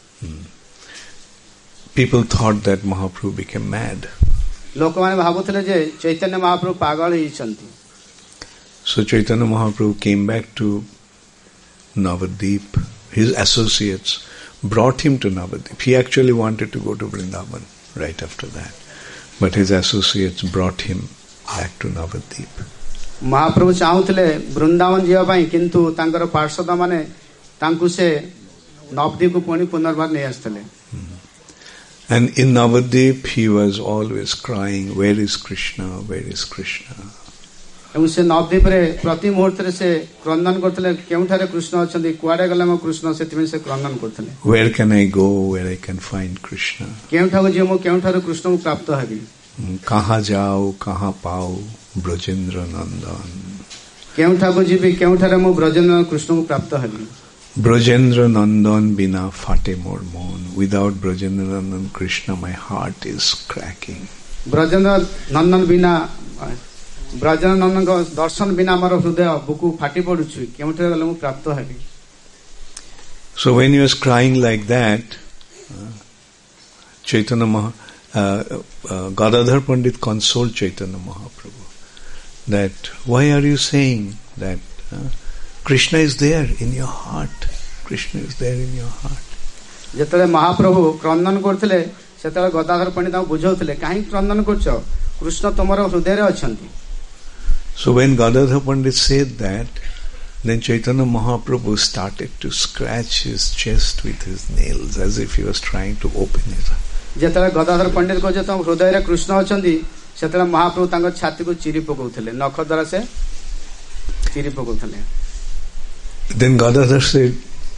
People thought that Mahaprabhu became mad. ଲୋକମାନେ ଭାବୁଥିଲେ ଯେ ଚୈତନ୍ୟ ମହାପ୍ରଭୁ ପାଗଳ ହେଇଛନ୍ତି. So Chaitanya Mahaprabhu came back to Navadvip. His associates brought him to Navadvip. He actually wanted to go to Vrindavan right after that. But his associates brought him back to Navadvip. ମହାପ୍ରଭୁ ଚାହୁଁଥିଲେ ବୃନ୍ଦାବନ ଯିବା ପାଇଁ କିନ୍ତୁ ତାଙ୍କର ପାର୍ଷଦ ମାନେ ତାଙ୍କୁ ସେ ନବଦ୍ୱୀପକୁ ପୁଣି ପୁନର୍ବାର ନେଇ ଆସିଥିଲେ. And in Navadvip he was always crying, where is Krishna, where is Krishna? ଏବଂ ସେ ନବଦ୍ୱୀପରେ ପ୍ରତି ମୁହୂର୍ତ୍ତରେ ସେ କ୍ରନ୍ଦନ କରୁଥିଲେ କେଉଁଠାରେ କୃଷ୍ଣ ଅଛନ୍ତି କୁଆଡ଼େ ଗଲେ ମୋ କୃଷ୍ଣ ସେଥିପାଇଁ ସେ କ୍ରନ୍ଦନ କରୁଥିଲେ. Where can I go where I can find Krishna? କେଉଁଠାକୁ ଯିବି ମୁଁ କେଉଁଠାରୁ କୃଷ୍ଣଙ୍କୁ ପ୍ରାପ୍ତ ହେବି? କାହା ଯାଉ କାହା ପାଉ ବ୍ରଜେନ୍ଦ୍ର ନନ୍ଦନ. କେଉଁଠାକୁ ଯିବି କେଉଁଠାରେ ମୁଁ ବ୍ରଜେନ୍ଦ୍ର କୃଷ୍ଣଙ୍କୁ ପ୍ରାପ୍ତ ହେବି? Brajendra Nandan bina fate mor mon. Without Brajendra Nandan Krishna, my heart is cracking. Brajendra Nandan bina Brajendra Nandan ko darshan bina amar hrudaya buku phati paduchi. Kemuthare gale mu prapto hebi. So when he was crying like that, uh, Chaitanya Maha, uh, uh, Gadadhar Pandit consoled Chaitanya Mahaprabhu that why are you saying that? Uh, Krishna is there in your heart. Krishna is there in your heart. ଯେତେବେଳେ ମହାପ୍ରଭୁ କ୍ରନ୍ଦନ କରୁଥିଲେ ସେତେବେଳେ ଗଦାଧର ପଣ୍ଡିତ ତାଙ୍କୁ ବୁଝାଉଥିଲେ କାହିଁକି କ୍ରନ୍ଦନ କରୁଛ କୃଷ୍ଣ ତମର ହୃଦୟରେ ଅଛନ୍ତି. So when Gadadhar Pandit said that, then Chaitanya Mahaprabhu started to scratch his chest with his nails as if he was trying to open it. ଯେତେବେଳେ ଗଦାଧର ପଣ୍ଡିତ କହୁଛ ତମ ହୃଦୟରେ କୃଷ୍ଣ ଅଛନ୍ତି ସେତେବେଳେ ମହାପ୍ରଭୁ ତାଙ୍କ ଛାତିକୁ ଚିରି ପକାଉଥିଲେ ନଖ ଦ୍ୱାରା ସେ ଚିରି ପକାଉଥିଲେ. Then Gadadhar said,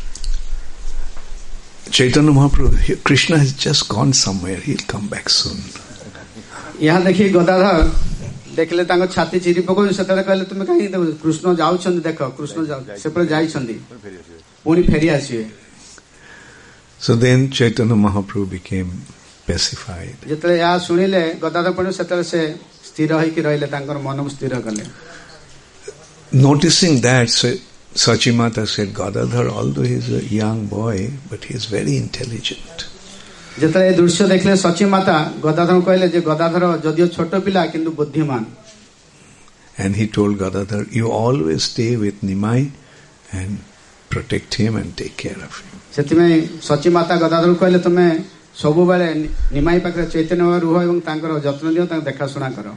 Chaitanya Mahaprabhu, Krishna has just gone somewhere, he'll come back soon. यहाँ देखिए गदाधर देखले तांको छाती चिरी पको सेतले कहले तुमे काहे देखो कृष्ण जाउछन देखो कृष्ण जाउ सेपर जाइछन्दी पुनी फेरी आसीए. So then Chaitanya Mahaprabhu became pacified. जेतले या सुनिले गदाधर पणे सेतले से स्थिर होई कि रहले तांकर मन स्थिर करले. Noticing that, so Sachimata said, Gadadhar, although he is a young boy, but he is very intelligent. ଯେତେବେଳେ ଏ ଦୃଶ୍ୟ ଦେଖିଲେ ସଚୀ ମାତା ଗଦାଧର କହିଲେ ଯେ ଗଦାଧର ଯଦିଓ ଛୋଟ ପିଲା କିନ୍ତୁ ବୁଦ୍ଧିମାନ. And he told Gadadhar, you always stay with Nimai and protect him and take care of him. ସେଥିପାଇଁ ସଚୀ ମାତା ଗଦାଧର କହିଲେ ତମେ ସବୁବେଳେ ନିମାଇ ପାଖରେ ଚୈତନ୍ୟ ରୁହ ଏବଂ ତାଙ୍କର ଯତ୍ନ ନିଅ ତାଙ୍କ ଦେଖାଶୁଣା କର.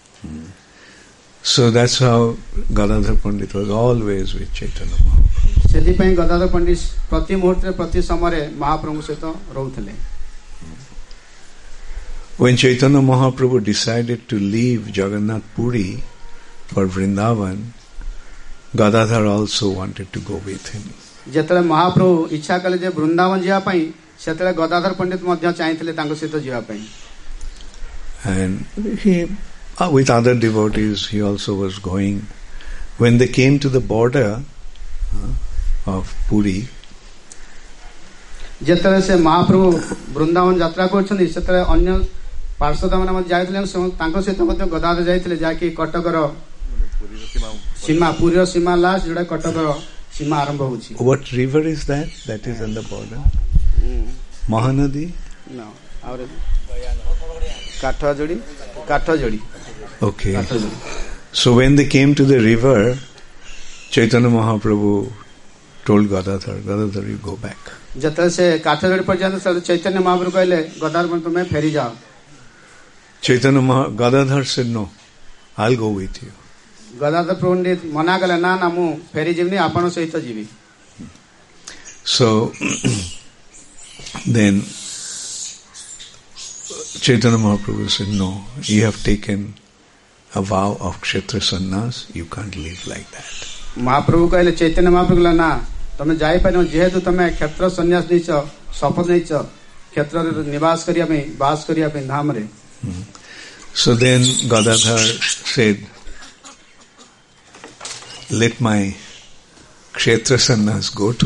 So that's how Gadadhar Pandit was always with Chaitanya Mahaprabhu. ସେଥିପାଇଁ ଗଦାଧର ପଣ୍ଡିତ ପ୍ରତି ମୁହୂର୍ତ୍ତରେ ପ୍ରତି ସମୟରେ ମହାପ୍ରଭୁଙ୍କ ସହିତ ରହୁଥିଲେ. When Chaitanya Mahaprabhu decided to leave Jagannath Puri for Vrindavan, Gadadhar also wanted to go with him. ଯେତେବେଳେ ମହାପ୍ରଭୁ ଇଚ୍ଛା କଲେ ଯେ ବୃନ୍ଦାବନ ଯିବା ପାଇଁ ସେତେବେଳେ ଗଦାଧର ପଣ୍ଡିତ ମଧ୍ୟ ଚାହିଁଥିଲେ ତାଙ୍କ ସହିତ ଯିବା ପାଇଁ. And he, uh, with other devotees, he also was going. When they came to the border uh, of Puri, ଯେତେବେଳେ ସେ ମହାପ୍ରଭୁ ବୃନ୍ଦାବନ ଯାତ୍ରା କରୁଛନ୍ତି ସେତେବେଳେ ଅନ୍ୟ ପାର୍ଷଦ ମାନେ ମଧ୍ୟ ଯାଇଥିଲେ ତାଙ୍କ ସହିତ ମଧ୍ୟ ଗଦାଧର ଯାଇଥିଲେ ଯାହାକି କଟକର ସୀମା ପୁରୀର ସୀମା ଲାଷ୍ଟ ଯୋଉଟା କଟକର ସୀମା ଆରମ୍ଭ ହେଉଛି. What river is that? That is on the border. Mahanadi? No. ଆହୁରି Kathajodi Kathajodi. Okay. Kathajodi. So when they came to the river, Chaitanya Mahaprabhu told Gadadhar, Gadadhar, you go back. ଯେତେବେଳେ ସେ କାଠଯୋଡ଼ି ପର୍ଯ୍ୟନ୍ତ ଚୈତନ୍ୟ ମହାପ୍ରଭୁ କହିଲେ ଗଦାଧର ତୁମେ ଫେରି ଯାଅ. Chaitanya Maha, Gadadhar said, no, I'll go with you. Gadadhar ପଣ୍ଡିତ ମନା କଲେ ନା ନା ମୁଁ ଫେରି ଯିବିନି ଆପଣଙ୍କ ସହିତ ଯିବି. So then Chaitanya Mahaprabhu said, no, you have taken a vow of kshetra sannyas, you can't live like that. ମହାପ୍ରଭୁ କହିଲେ ଚୈତନ୍ୟ ମହାପ୍ରଭୁ କହିଲେ ନା ତମେ ଯାଇପାରିବ ଯେହେତୁ ତମେ କ୍ଷେତ୍ର ସନ୍ନ୍ୟାସ ନେଇଛ ଶପଥ ନେଇଛ କ୍ଷେତ୍ରରେ ନିବାସ କରିବା ପାଇଁ ବାସ କରିବା ପାଇଁ ଧାମରେ. So then Gadadhar said, let my kshetra sannyas go to.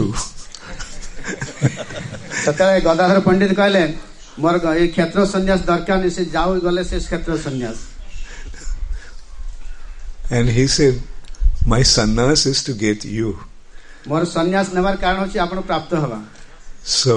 ସେତେବେଳେ ଗଦାଧର ପଣ୍ଡିତ କହିଲେ ମୋର ଏଇ କ୍ଷେତ୍ର ସନ୍ନ୍ୟାସ ଦରକାର ନାହିଁ, ସେ ଯାଉ ଗଲେ ସେ କ୍ଷେତ୍ର ସନ୍ନ୍ୟାସ. And he said, my sannyas is to get you. ମୋର ସନ୍ନ୍ୟାସ ନେବାର କାରଣ ହେଉଛି ଆପଣ ପ୍ରାପ୍ତ ହେବା. So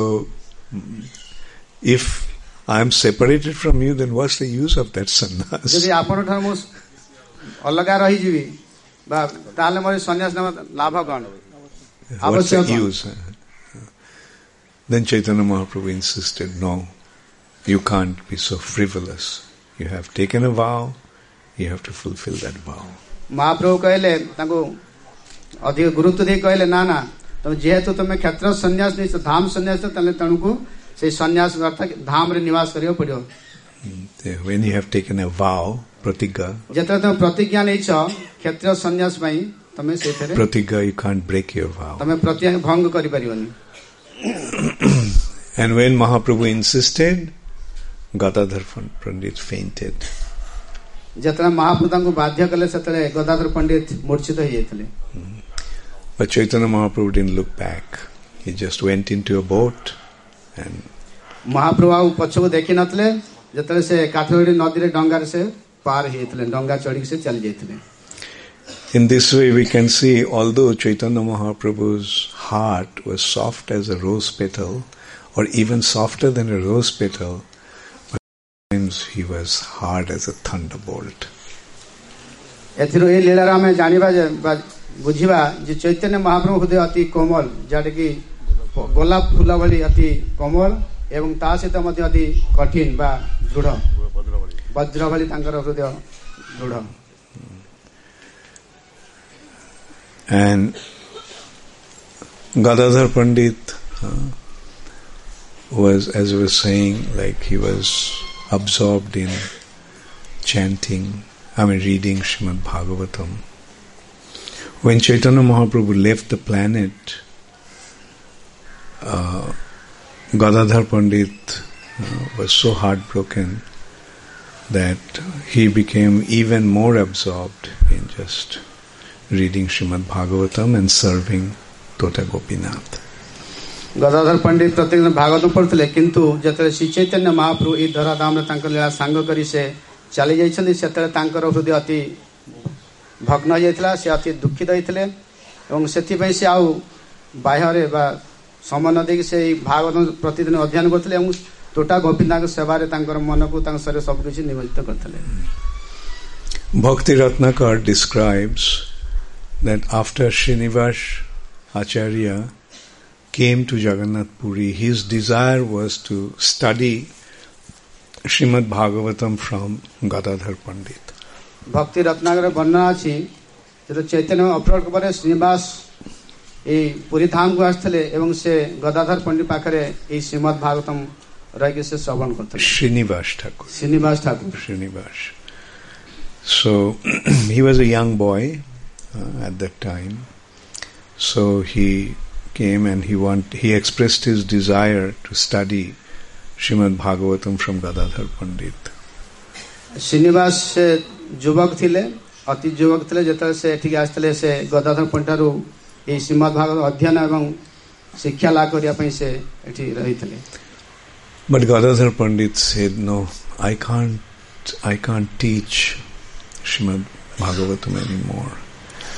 if I am separated from you, then what's the use of that sannyas? ଯଦି ଆପଣଙ୍କ ଠାରୁ ମୁଁ ଅଲଗା ରହିଯିବି ବା ତାହେଲେ ମୋର ସନ୍ନ୍ୟାସ ନେବା ଲାଭ କ'ଣ? What's the use? Then Chaitanya Mahaprabhu insisted, no, you can't be so frivolous. You have taken a vow, you have to fulfill that vow. ମହାପ୍ରଭୁ କହିଲେ ତାଙ୍କୁ ଅଧିକ ଗୁରୁତ୍ୱ ଦେଇ କହିଲେ ନା ନା ତମେ ଯେହେତୁ ତମେ କ୍ଷେତ୍ର ସନ୍ନ୍ୟାସ ନେଇଛ ଧାମ ସନ୍ନ୍ୟାସ ତାହେଲେ ତେଣୁକୁ ସେଇ ସନ୍ନ୍ୟାସ ଅର୍ଥାତ୍ ଧାମରେ ନିବାସ କରିବାକୁ ପଡିବ. When you have taken a vow, pratigya, ଯେତେବେଳେ ତମେ ପ୍ରତିଜ୍ଞା ନେଇଛ କ୍ଷେତ୍ର ସନ୍ନ୍ୟାସ ପାଇଁ ତମେ ସେଇଥିରେ pratigya, you can't break your vow. ତମେ ପ୍ରତିଜ୍ଞା ଭଙ୍ଗ କରିପାରିବନି. And when Mahaprabhu insisted, Gadadhar Pandit fainted. ଯେତେବେଳେ ମହାପ୍ରଭୁ ତାଙ୍କୁ ବାଧ୍ୟ କଲେ ସେତେବେଳେ ଗଦାଧର ପଣ୍ଡିତ ମୂର୍ଚ୍ଛିତ ହେଇଯାଇଥିଲେ. But Chaitanya Mahaprabhu didn't look back. He just went into a boat and ମହାପ୍ରଭୁ ଆଉ ପଛକୁ ଦେଖି ନଥିଲେ. ଯେତେବେଳେ ସେ କାଠଯୋଡ଼ି ନଦୀରେ ଡଙ୍ଗାରେ ସେ ପାର ହେଇଯାଇଥିଲେ, ଡଙ୍ଗା ଚଢ଼ିକି ସେ ଚାଲି ଯାଇଥିଲେ. In this way we can see, although Chaitanya Mahaprabhu's heart was soft as a rose petal, or even softer than a rose petal, but sometimes he was hard as a thunderbolt. ଏଥିରୁ ଏହି ଲୀଳାରେ ଆମେ ଜାଣିବା ଯେ ବୁଝିବା ଯେ ଚୈତନ୍ୟ ମହାପ୍ରଭୁ ହୃଦୟ ଅତି କୋମଳ, ଯାହାକି ଗୋଲାପ ଫୁଲ ଭଳି ଅତି କୋମଳ ଏବଂ ତା ସହିତ ମଧ୍ୟ ଅତି କଠିନ ବା ଦୃଢ, ବଜ୍ର ଭଳି ତାଙ୍କର ହୃଦୟ ଦୃଢ. And Gadadhar Pandit uh, was, as I was saying, like he was absorbed in chanting, I mean reading Srimad Bhagavatam. When Chaitanya Mahaprabhu left the planet, uh, Gadadhar Pandit uh, was so heartbroken that he became even more absorbed in just reading Srimad Bhagavatam and serving Tota Gopinath. Gadadhar ପଣ୍ଡିତ ପ୍ରତ୍ୟେକ ଦିନ ଭାଗବତ ପଢୁଥିଲେ, କିନ୍ତୁ ଯେତେବେଳେ ଶ୍ରୀ ଚୈତନ୍ୟ ମହାପ୍ରଭୁ ଏହି ଧରାଧାମରେ ତାଙ୍କ ଲୀଳା ସାଙ୍ଗ କରି ସେ ଚାଲି ଯାଇଛନ୍ତି ସେତେବେଳେ ତାଙ୍କର ହୃଦୟ ଅତି ଭଗ୍ନ ହୋଇଯାଇଥିଲା, ସେ ଅତି ଦୁଃଖିତ ହୋଇଥିଲେ ଏବଂ ସେଥିପାଇଁ ସେ ଆଉ ବାହ୍ୟରେ ବା ସମୟ ନ ଦେଇକି ସେ ଭାଗବତ ପ୍ରତିଦିନ ଅଧ୍ୟୟନ କରୁଥିଲେ ଏବଂ ତୋଟା ଗୋପୀନାଥଙ୍କ ସେବାରେ ତାଙ୍କର ମନକୁ ତାଙ୍କ ଶରୀର ସବୁକିଛି ନିମଜ୍ଜିତ କରିଥିଲେ. Bhakti Ratnakar describes that after Srinivas Acharya came to Jagannath Puri, his desire was to study Srimad Bhagavatam from Gadadhar Pandit. ଭକ୍ତି ରତ୍ନାକର ବର୍ଣ୍ଣନା ଅଛି ଯେତେବେଳେ ଚୈତନ୍ୟ ଅପ୍ରକଟ ପରେ ଶ୍ରୀନିବାସ ଏଇ ପୁରୀ ଧାମକୁ ଆସିଥିଲେ ଏବଂ ସେ ଗଦାଧର ପଣ୍ଡିତ ପାଖରେ ଏଇ ଶ୍ରୀମଦ୍ ଭାଗବତମ ରହିକି ସେ ଶ୍ରବଣ କରୁଥିଲେ. Srinivas Thakur. Srinivas Thakur. Srinivas. So he was a young boy uh, at that time. So he came and he want he expressed his desire to study Srimad Bhagavatam from Gadadhar Pandit. Srinivas ସେ ଯୁବକ ଥିଲେ, ଅତି ଯୁବକ ଥିଲେ. ଯେତେବେଳେ ସେ ଏଠିକି ଆସିଥିଲେ ସେ ଗଦାଧର ପଣ୍ଡିତଠାରୁ ଏହି ଶ୍ରୀମଦ୍ ଭାଗବତ ଅଧ୍ୟୟନ ଏବଂ ଶିକ୍ଷା ଲାଭ କରିବା ପାଇଁ ସେ ଏଠି ରହିଥିଲେ. But Gadadhar Pandit said, no, I can't I can't teach Srimad Bhagavatam anymore.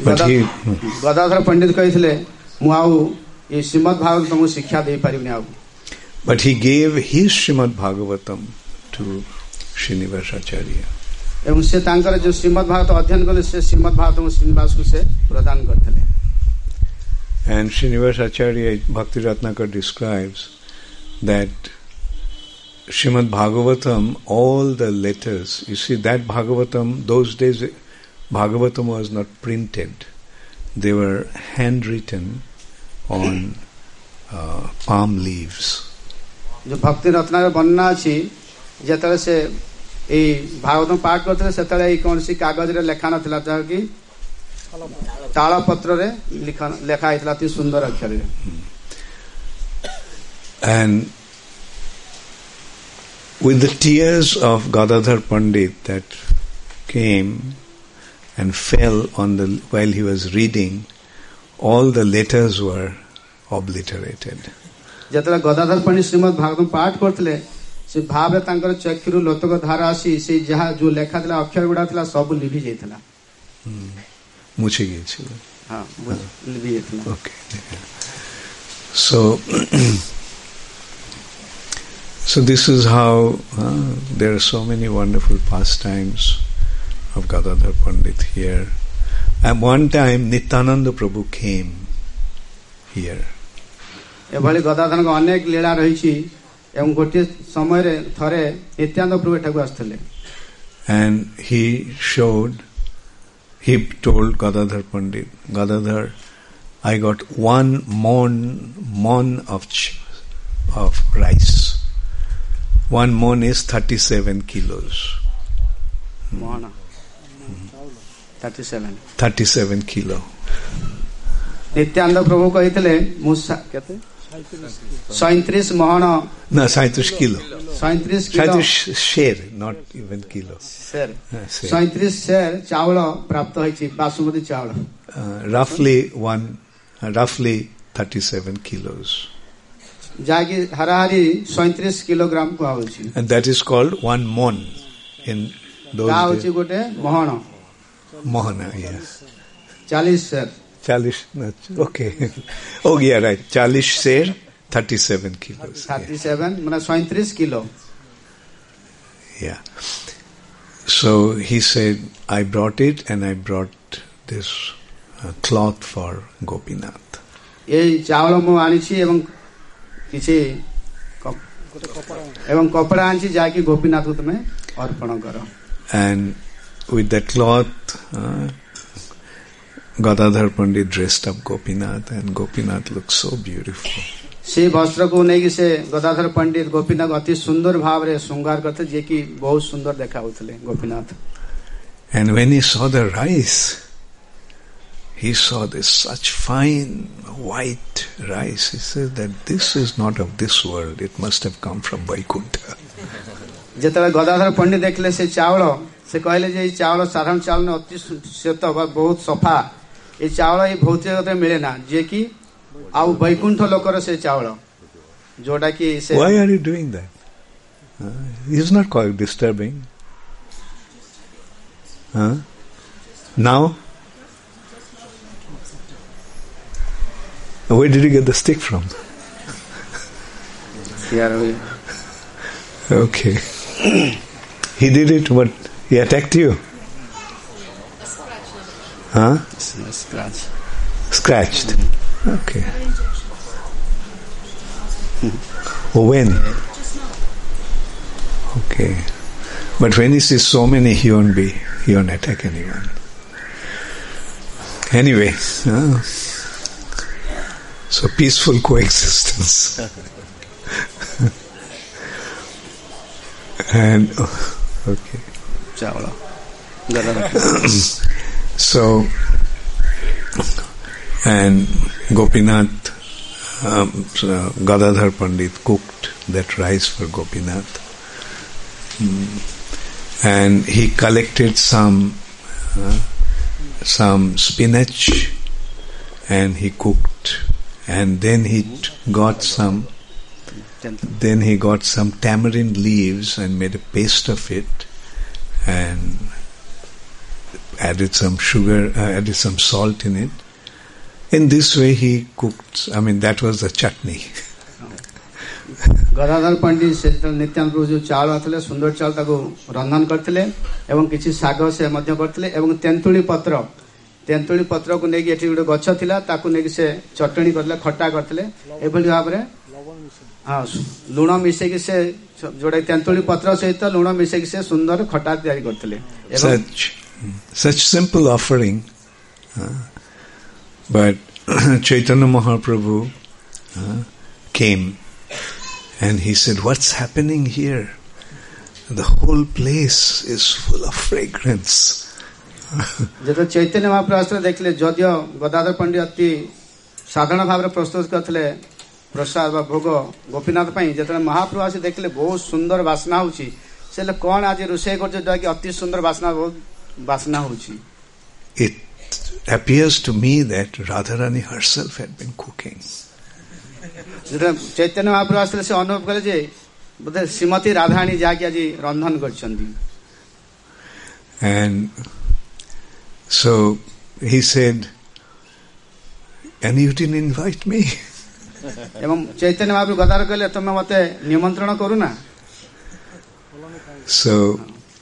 But he, Gadadhar पंडित कहिथिले मु आउ ए श्रीमद् भागवतम को शिक्षा दे परिबनि आउ. But he gave his Srimad Bhagavatam to Srinivasacharya. एवं से तांकर जो श्रीमद् भागवत अध्ययन कले से श्रीमद् भागवतम श्रीनिवास को से प्रदान करथिले. And Srinivasacharya Bhakti Ratnakar describes that Srimad Bhagavatam, all the letters, you see that Bhagavatam, those days Bhagavatam was not printed. They were handwritten on uh, palm leaves. जो भक्ति रत्नाकर वर्णना अछि जेतले से ए भागवतम पाठ करते सेतले ए कोनसी कागज रे लेखा नथिला जा कि ताला पत्र रे लिखा लेखा आइतला ती सुंदर अक्षर रे. And with the tears of Gadadhar Pandit that came and fell on the while he was reading, all the letters were obliterated. जेतले Gadadhar पंडित श्रीमद् भागवतम पाठ करथले से भाव तांकर चक्षुरु लोतक धारा आसी से जहा जो लेखा थिला अक्षर गुडा थिला सब लिभि जेथिला. मुछे गेछिल. हां लिभि जेथिला. Okay. So so this is how uh, there are so many wonderful pastimes of Gadadhar Pandit here. At one time Nityananda Prabhu came here. एभली गदाधर को अनेक लीला रही छी एवं गोटे समय रे थरे नित्यानंद प्रभु एठाकु आस्थले. And he showed, he told Gadadhar Pandit, Gadadhar, I got one mon mon of ch- of rice. One mon is thirty-seven kilos. Mon. thirty-seven. thirty-seven kilo. Nityanand प्रभु कहितले मुसा केते सैंतीस मोहन No, सैंतीस kilo. सैंतीस किलो सैंतीस share, not even kilo. शेर सैंतीस शेर चावल प्राप्त होई छी बासमती चावल. Uh, roughly one, uh, roughly thirty-seven kilos. जागी हराहरी सैंतीस किलोग्राम को आउ छी. And that is called one mon in those का days. होची गोटे मोहन. Mohana, yes. चालीस शेर. Chalish, no, okay. Oh, yeah, right. Chalish share, thirty-seven kilos. thirty-seven, माने सैंतीस kilo. Yeah. So he said, I brought it and I brought this uh, cloth for Gopinath. ये चावल मु आनी छी एवं किछि एवं कपड़ा आनी छी जाकी गोपीनाथ को तुमे अर्पण करो. And with that cloth, uh, Gadadhar Pandit dressed up Gopinath, and Gopinath looked so beautiful. से वस्त्र को नेकी से गदाधर पंडित गोपीनाथ अति सुंदर भाव रे श्रृंगार करते जे कि बहुत सुंदर देखाउतले Gopinath. And when he saw the rice, he saw this such fine white rice. He said that this is not of this world. It must have come from Vaikuntha. जेतले Gadadhar पंडित देखले से चावल से कहले जे चावल साधारण चावल न अति श्वेत बहुत सफा ए चावल ए भौतिक जगत मिले ना जे कि आउ वैकुंठ लोकर से चावल जोटा कि से. Why are you doing that? Uh, he is not quite disturbing. Huh? Now? Where did you get the stick from? Here we. Okay. He did it, what? He attacked you? Huh? Scratch. Scratched. Okay. Oh, when? Okay. But when he sees so many, he won't be, he won't attack anyone. Anyway, uh, so peaceful coexistence. And, okay. So, and Gopinath, um, so Gadadhar Pandit cooked that rice for Gopinath. Mm. And he collected some uh, some spinach and he cooked, and then he t- got some then he got some tamarind leaves and made a paste of it and added some sugar, uh, added some salt in it. In this way he cooked, I mean that was the chutney. Gadadhar पंडित से नित्यानंद प्रभु जो चावल आते सुंदर चावल ताको रंधन करते एवं किसी शाग से मध्य करते एवं तेंतुली पत्र तेंतुली पत्र को लेकिन एठी गोटे गछ थिला ताको लेकिन से चटणी करले खट्टा करते एभली भाव रे हां लूण मिसेकी से जोड़े तेंतुली पत्र सहित लूण मिसेकी से सुंदर खट्टा तैयारी करते such such simple offering uh, but Chaitanya Mahaprabhu uh, came and he said, what's happening here? The whole place is full of fragrance. जब चैतन्य महाप्रभु आस्ते देखले जदियो गदाधर पंडित अति साधारण भाव प्रस्तुत करथिले प्रसाद व भोग गोपीनाथ पई जतने महाप्रभु आसी देखले बहुत सुंदर वासना होची सेले कोन आज रोषे करछ कि अति सुंदर वासना बहुत वासना होची. It appears to me that Radharani herself had been cooking. Chaitanya Mahaprabhu आस्ते से अनुभव करे जे बोले श्रीमती राधारानी जाके आज रंधन करछंदी. And so he said, and you didn't invite me. एवं चैतन्य महाप्रभु गदाधर कहले तुम मते निमंत्रण करू ना. So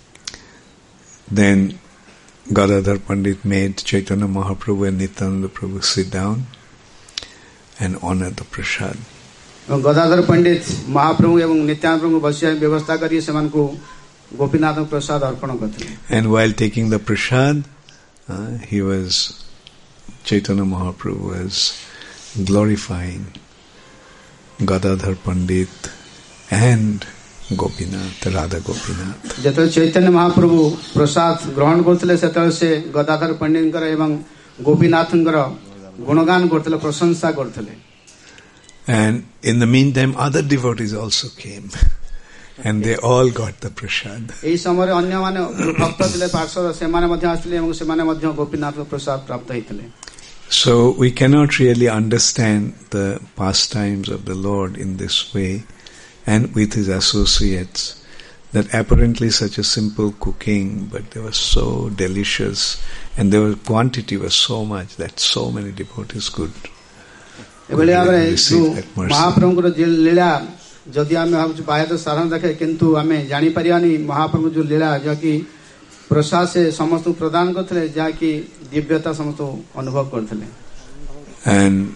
then Gadadhar Pandit made Chaitanya Mahaprabhu and Nityananda Prabhu sit down and honor the prasad. Gadadhar पंडित महाप्रभु एवं नित्यानंद प्रभु बसिया व्यवस्था करी सेमान को गोपीनाथ प्रसाद अर्पण करते. And while taking the prasad, uh, he was Chaitanya Mahaprabhu was glorifying Gadadhar Pandit and Gopinath, Radha Gopinath. जतले Chaitanya Mahaprabhu प्रसाद ग्रहण करथिले सेतले से गदाधर पंडितकर एवं गोपीनाथकर गुणगान करथिले प्रशंसा करथिले. And in the meantime other devotees also came and they all got the prasad. एई समय अन्य माने भक्त थिले पार्षद से माने मध्ये आस्थिले एवं से माने मध्ये गोपीनाथ प्रसाद प्राप्त हेतिले. So we cannot really understand the pastimes of the Lord in this way and with his associates, that apparently such a simple cooking, but they were so delicious and their quantity was so much that so many devotees could, could receive that mercy. महाप्रभुଙ୍କର जे लीला जदि आमे भाबु बाह्य तो साधारण देखे किंतु आमे जानि परियानी महाप्रभु जो लीला जो कि प्रसाद से समस्त प्रदान करथिले जा कि दिव्यता समस्त अनुभव करथिले. And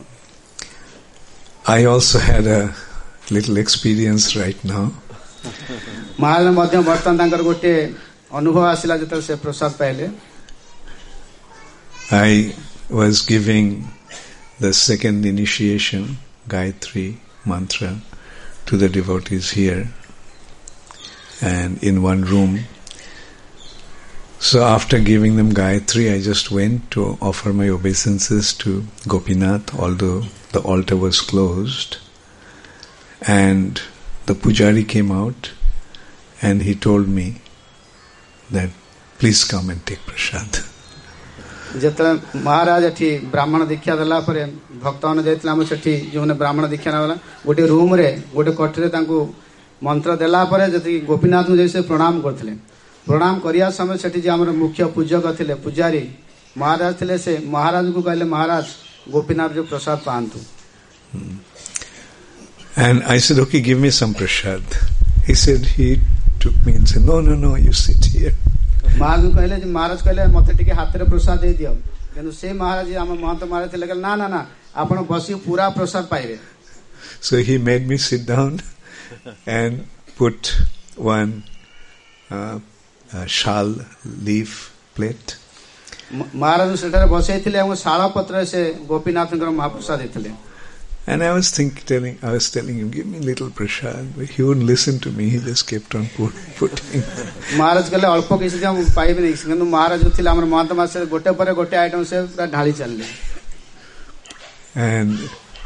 I also had a little experience right now. महाराज मध्य वर्तमान तांकर गोटे अनुभव आसिला जत से प्रसाद पाइले. I was giving the second initiation Gayatri mantra to the devotees here and in one room. So after giving them Gayatri, I just went to offer my obeisances to Gopinath, although the altar was closed. And the pujari came out and he told me that please come and take prasad. जतले महाराज एठी ब्राह्मण दीक्षा देला परे भक्तन जैतला हम सेठी जोने ब्राह्मण दीक्षा नाला गोटे रूम रे गोटे कोठरे तांको मंत्र देला परे जति गोपीनाथ जैसे प्रणाम करथिले. प्रणाम करिया समय सेठी जे हमर मुख्य पूजक थिले पुजारी महाराज थिले से महाराज को कहले महाराज गोपीनाथ जो प्रसाद पांतु. And I said, okay, give me some prasad. He said, he took me and said, no, no, no, you sit here. महाराज कहले जे महाराज कहले मते टिके हाथ रे प्रसाद दे दियो किंतु से महाराज हम महंत महाराज थिले ना ना ना आपण बसी पूरा प्रसाद पाइबे. So he made me sit down and put one uh, uh, shal leaf plate. महाराज सेठारे बसैथिले हम शाला पत्र से गोपीनाथकर महाप्रसाद देथिले. And I was think, telling, I was telling him, give me little prasad. But he wouldn't listen to me. He just kept on put, putting. महाराज कहले अल्प किसी हम पाइबे नहीं किंतु महाराज जो थिले हमर महंत मास गोटे परे गोटे आइटम से पूरा ढाली चलले. And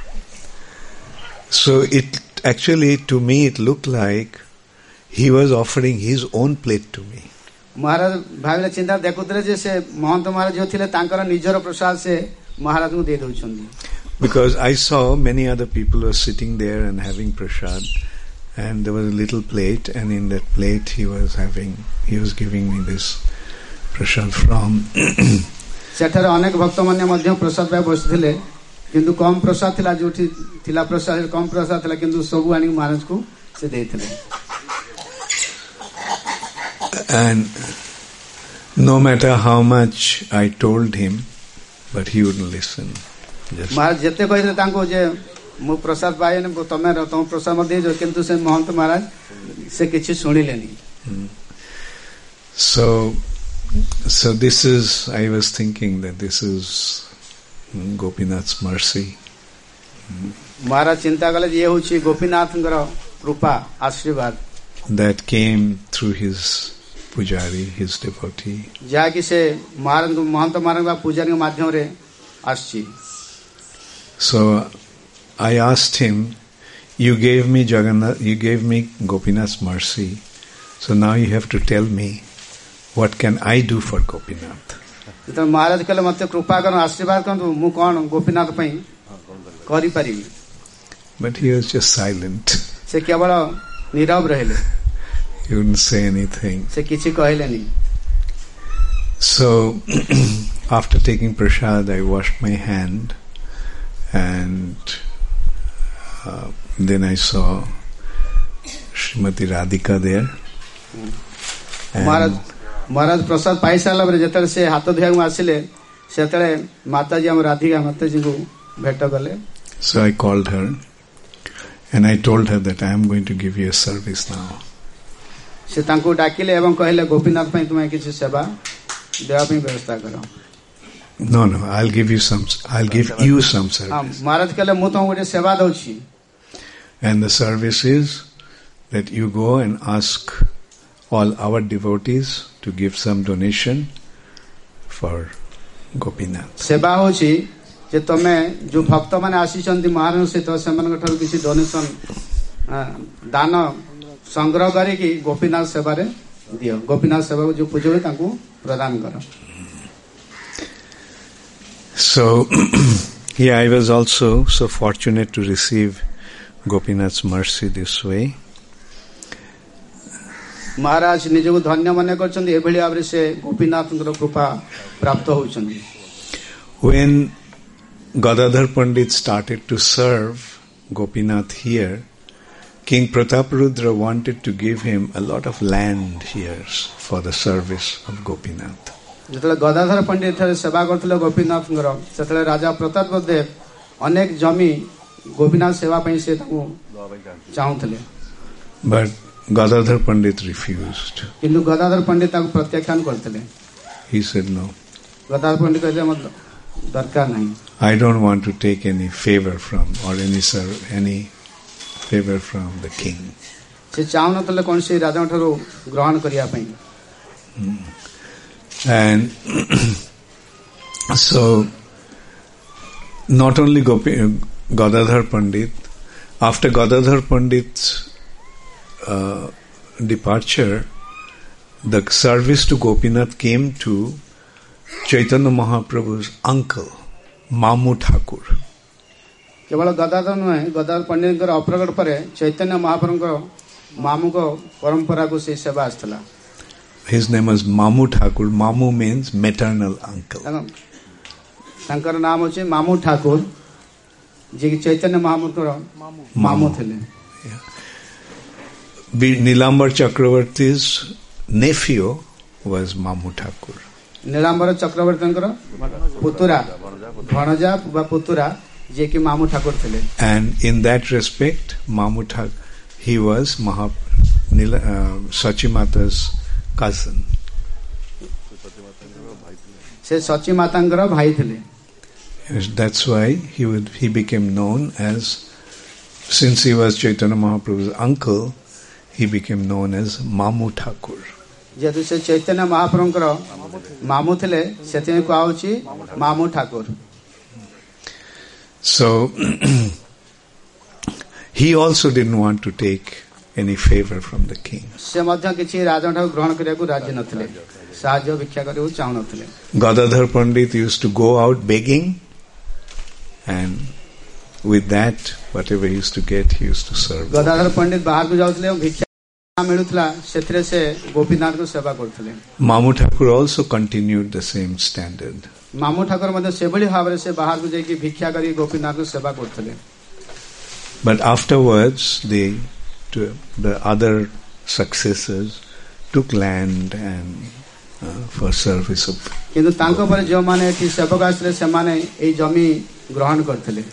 so it actually to me it looked like he was offering his own plate to me. महाराज भाविले चिंता देखुतले जे से महंत महाराज जो थिले तांकर निजर प्रसाद से महाराज को दे दउछंदी. Because I saw many other people were sitting there and having prasad, and there was a little plate, and in that plate he was having, he was giving me this prasad from. ସେଠାରେ ଅନେକ ଭକ୍ତମାନେ ମଧ୍ୟ ପ୍ରସାଦ ପାଇଁ ବସିଥିଲେ କିନ୍ତୁ କମ ପ୍ରସାଦ ଥିଲା ଯୋଉଠି ଥିଲା ପ୍ରସାଦ କମ ପ୍ରସାଦ ଥିଲା କିନ୍ତୁ ସବୁ ଆଣି ମହାରାଜକୁ ସେ ଦେଇଥିଲେ. And no matter how much I told him, but he wouldn't listen. महाराज ଯେତେ କହିଲେ ତାଙ୍କୁ ଯେ ମୁଁ ପ୍ରସାଦ ପାଇନି ତମେ ତମ ପ୍ରସାଦ ମଧ୍ୟ ଦେଇଛ କିନ୍ତୁ ସେ ମହନ୍ତ ମହାରାଜ ସେ କିଛି ଶୁଣିଲେନି. So so this is, I was thinking that this is Gopinath's mercy. महाराज चिंता कले ये होची गोपीनाथଙ୍କର कृपा आशीर्वाद that came through his pujari, his devotee. ଯାକି ସେ महाराज महंत महाराज पूजारी के माध्यम रे आछि. So I asked him, you gave me Jagannath, you gave me Gopinath's mercy, so now you have to tell me what can I do for Gopinath. तो महाराज कहले मते कृपा कर आशीर्वाद कर मु कोन गोपीनाथ पई करि परिबी. But he was just silent. से केवल नीरव रहले. He wouldn't say anything. से किछि कहलेनी. So after taking prasad, I washed my hand, and uh, then I saw Srimati Radhika there. महाराज महाराज प्रसाद पाई साला बरे जतले से हाथ धोया आसिले सेतले माताजी हम राधिका माताजी को भेट गले. So I called her and I told her that I am going to give you a service now. से तांको डाकिले एवं कहले गोपीनाथ पई तुमे किछि सेवा देवा पई व्यवस्था करो. No no, I'll give you some I'll give you some service. महाराज कहले मु तुम गोटे सेवा दउछि. And the service is that you go and ask all our devotees to give some donation for Gopinath. सेवा होछि जे तमे जो भक्त माने आसीचंती महाराज से तो सेमान ठर किछि डोनेशन दान संग्रह करे कि गोपीनाथ सेवा रे दियो. गोपीनाथ सेवा को जो पूजो तांको प्रदान करो. So yeah, I was also so fortunate to receive Gopinath's mercy this way. महाराज निजको धन्य माने करछन एभली आबरे से गोपीनाथଙ୍କର कृपा प्राप्त होछन. When Gadadhar Pandit started to serve Gopinath here, King Prataparudra wanted to give him a lot of land here for the service of Gopinath. जेतले Gadadhar पंडित रे सेवा करथले गोपीनाथଙ୍କର सेतले राजा प्रतापदेव अनेक जमी गोपीनाथ सेवा पई से ताको चाहुथले. But Gadadhar Pandit refused. किंतु गदाधर पंडित ताको प्रत्याख्यान करथले. He said no. गदाधर पंडित कहले मतलब दरकार नहीं. I don't want to take any favor from or any sir any favor from the king. से चाहुनथले कोन से राजा ठरो ग्रहण करिया पई. And so not only Gopi, Gadadhar Pandit, after Gadadhar Pandit's uh, departure, the service to Gopinath came to Chaitanya Mahaprabhu's uncle, Mamu Thakur. केवल गदाधर नुहे गदाधर पंडित अप्रगट पर चैतन्य महाप्रभु मामू को परंपरा को से सेवा आस्थला. His name was Mamu Thakur. Mamu means maternal uncle. तांकर नाम होचे मामू ठाकुर जे कि चैतन्य महाप्रभु मामू थिले. Nilambar Chakravarti's nephew was Mamu Thakur. Nilambar चक्रवर्तीଙ୍କର पुतुरा भणजा वा पुतुरा जे कि मामू ठाकुर थिले. And in that respect, Mamu Thakur, he was Maha, Nila, uh, Sachimata's cousin. से सची मातांकर भाई थिले. That's why he would he became known as, since he was Chaitanya Mahaprabhu's uncle, he became known as Mamu Thakur. जेतु से चैतन्य महाप्रभुଙ୍କର मामू थिले सेते को आउची मामू Thakur. So he also didn't want to take any favor from the king. से मध्य किछि राजा ठाकुर ग्रहण करिया को राजी नथिले. साहाय्य भिक्षा करियो Chahu नथिले. Gadadhar Pandit used to go out begging, and with that, whatever he used to get, he used to serve. Gadadhar पंडित बाहर को जाउथले भिक्षा ମିଳୁଥିଲା ସେଥିରେ ସେ ଗୋପୀନାଥଙ୍କ ସେବା କରୁଥିଲେ। Mamu Thakur also continued the same standard. ମାମୁ ଠାକୁର ମଧ୍ୟ ସେଭଳି ଭାବରେ ସେ ବାହାରକୁ ଯାଇକି ଭିକ୍ଷା କରି ଗୋପୀନାଥଙ୍କ ସେବା କରୁଥିଲେ। But afterwards, they, to, the other successors took land and uh, for service of. କିନ୍ତୁ ତାଙ୍କ ପରେ ଯେଉଁମାନେ ଏଠି ସେବକ ଆସିଲେ ସେମାନେ ଏଇ ଜମି ଗ୍ରହଣ କରିଥିଲେ।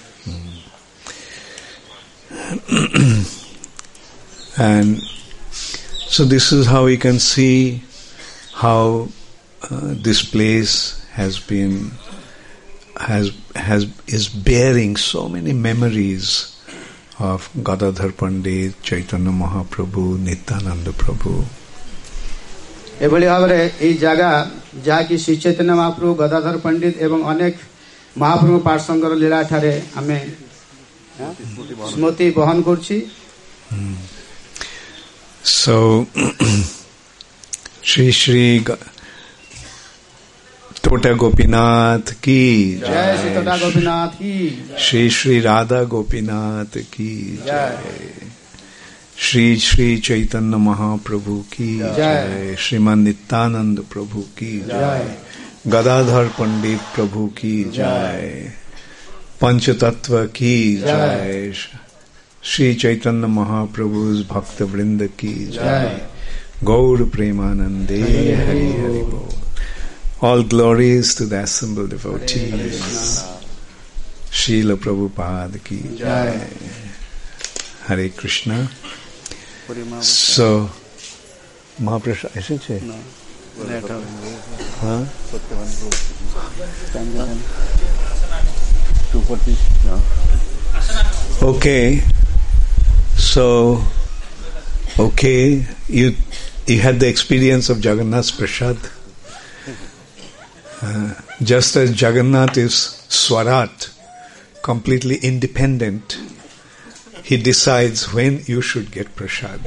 And so this is how we can see how uh, this place has been has has is bearing so many memories of Gadadhar Pandit, Chaitanya Mahaprabhu, Nityananda Prabhu. ଏଭଳି ଭାବରେ ଏଇ ଜାଗା ଯାହାକି ଶ୍ରୀ ଚୈତନ୍ୟ ମହାପ୍ରଭୁ, ଗଦାଧର ପଣ୍ଡିତ ଏବଂ ଅନେକ ମହାପ୍ରଭୁ ପାଠସଂଘର ଲୀଳା ଠାରେ ଆମେ ସ୍ମୃତି ବହନ କରୁଛି। So Shri Shri Tota Gopinath ki jai, Shri Tota Gopinath ki Shri Shri Radha Gopinath ki jai, Shri Shri Chaitanya Mahaprabhu ki jai, Shriman Nityananda Prabhu ki jai, Gadadhar Pandit Prabhu ki jai, Panchatattva ki jai, Shri Chaitanya Mahaprabhu's Bhakta Vrinda ki jai, Gaur Premanande Hari Hari Bol. All glories to the assembled devotees. Srila Prabhupada ki jai. Hare Krishna. So, Mahaprasad, I should say? No. Huh? Okay. So, okay, you you had the experience of Jagannath's Prasad. Uh, just as Jagannath is Swarat, completely independent, he decides when you should get prasad.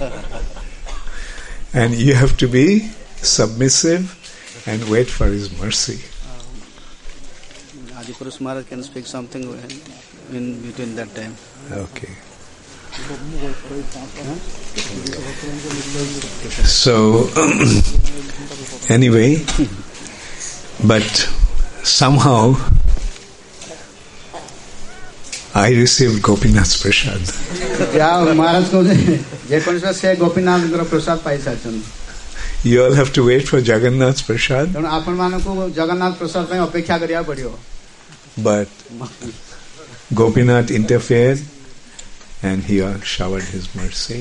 And you have to be submissive and wait for his mercy. Um, Adipurush Maharaj can speak something in between that time. Okay. So, anyway, but somehow I received Gopinath's prasad. You all have to wait for Jagannath's prasad. But Gopinath interfered and he showered his mercy.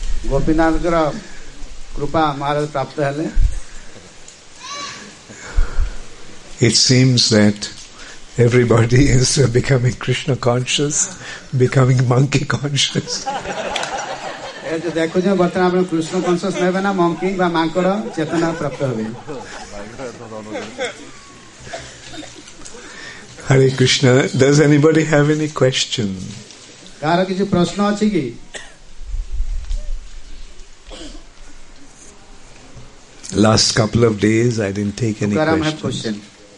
It seems that everybody is becoming Krishna conscious, becoming monkey conscious. Hare Krishna. Does anybody have any question? Last couple of days I didn't take any questions.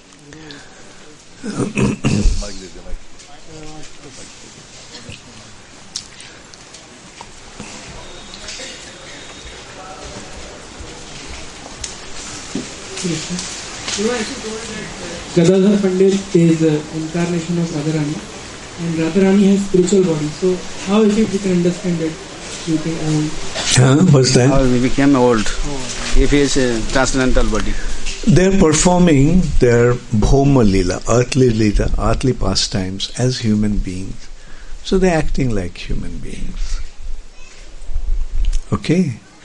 Gadadhar Pandit is an incarnation of Radharani, and Radharani has spiritual body. So how is it we can understand that? You can, um, huh? What's that? How he became old if he is a transcendental body. They're performing their Bhoma Lila, earthly Lila, earthly pastimes as human beings. So they're acting like human beings. Okay?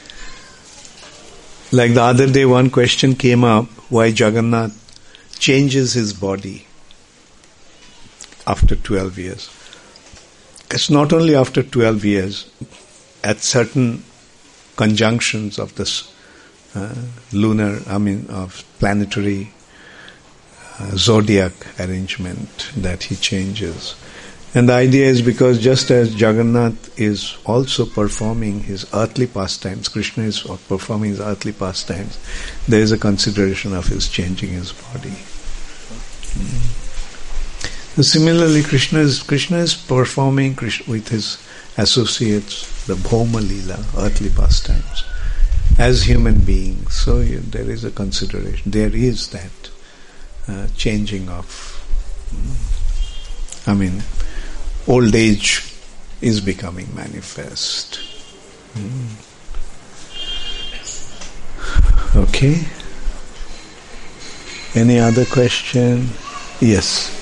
Like the other day, one question came up why Jagannath changes his body after twelve years. It's not only after twelve years, at certain conjunctions of this uh, lunar, I mean, of planetary uh, zodiac arrangement that he changes. And the idea is because just as Jagannath is also performing his earthly pastimes, Krishna is performing his earthly pastimes, there is a consideration of his changing his body. Mm. So similarly, Krishna is, Krishna is performing Krishna with his associates the Bhoma Leela, earthly pastimes, as human beings. So you, there is a consideration. There is that uh, changing of, I mean, old age is becoming manifest. Mm. Okay. Any other question? Yes.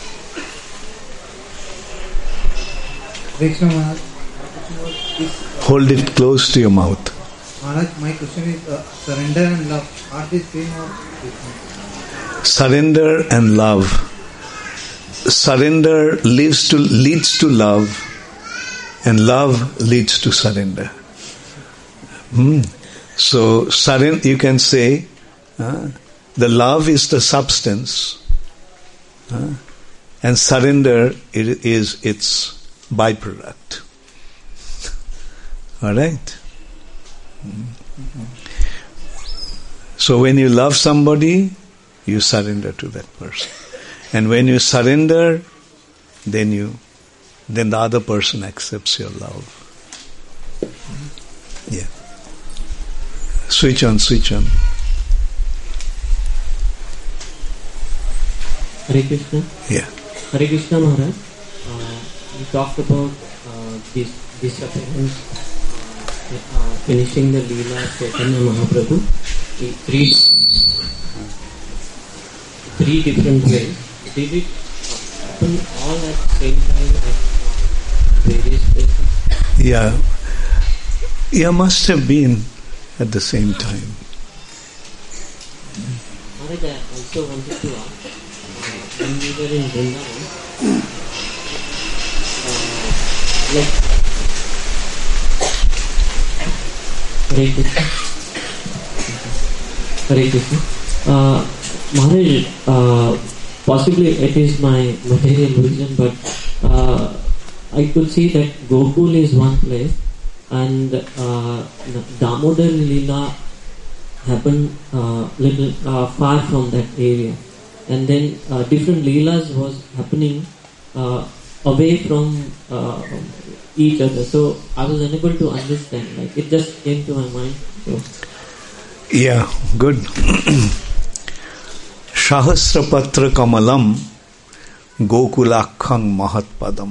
Hold it close to your mouth. Maharaj, my question is uh, surrender and love. Are they same or different? Surrender and love. Surrender leads to leads to love, and love leads to surrender. Hmm. So surrender, you can say, uh, the love is the substance, uh, and surrender it is its byproduct. All right. Mm-hmm. So when you love somebody, you surrender to that person, and when you surrender, then you, then the other person accepts your love. Yeah. Switch on, switch on. Hare Krishna. Yeah. Hare Krishna Maharaj. Uh, you talked about uh, this disappearance, uh, uh, finishing the Leela Chaitanya Mahaprabhu in three, three different ways. Did it happen all at the same time at uh, various places? Yeah. Yeah, must have been at the same time. Maharaj, I also wanted to ask, uh, when we were in Vrindavan, uh, like, Hare Krishna. Hare Krishna. Uh, Maharaj, uh, possibly it is my material vision, but uh, I could see that Gokul is one place, and uh, Damodar Leela happened uh, little uh, far from that area, and then uh, different Leelas was happening uh, away from uh, each other. So I was unable to understand. Like it just came to my mind. So. Yeah, good. Sahasrapatra Kamalam Gokulakhang Mahatpadam.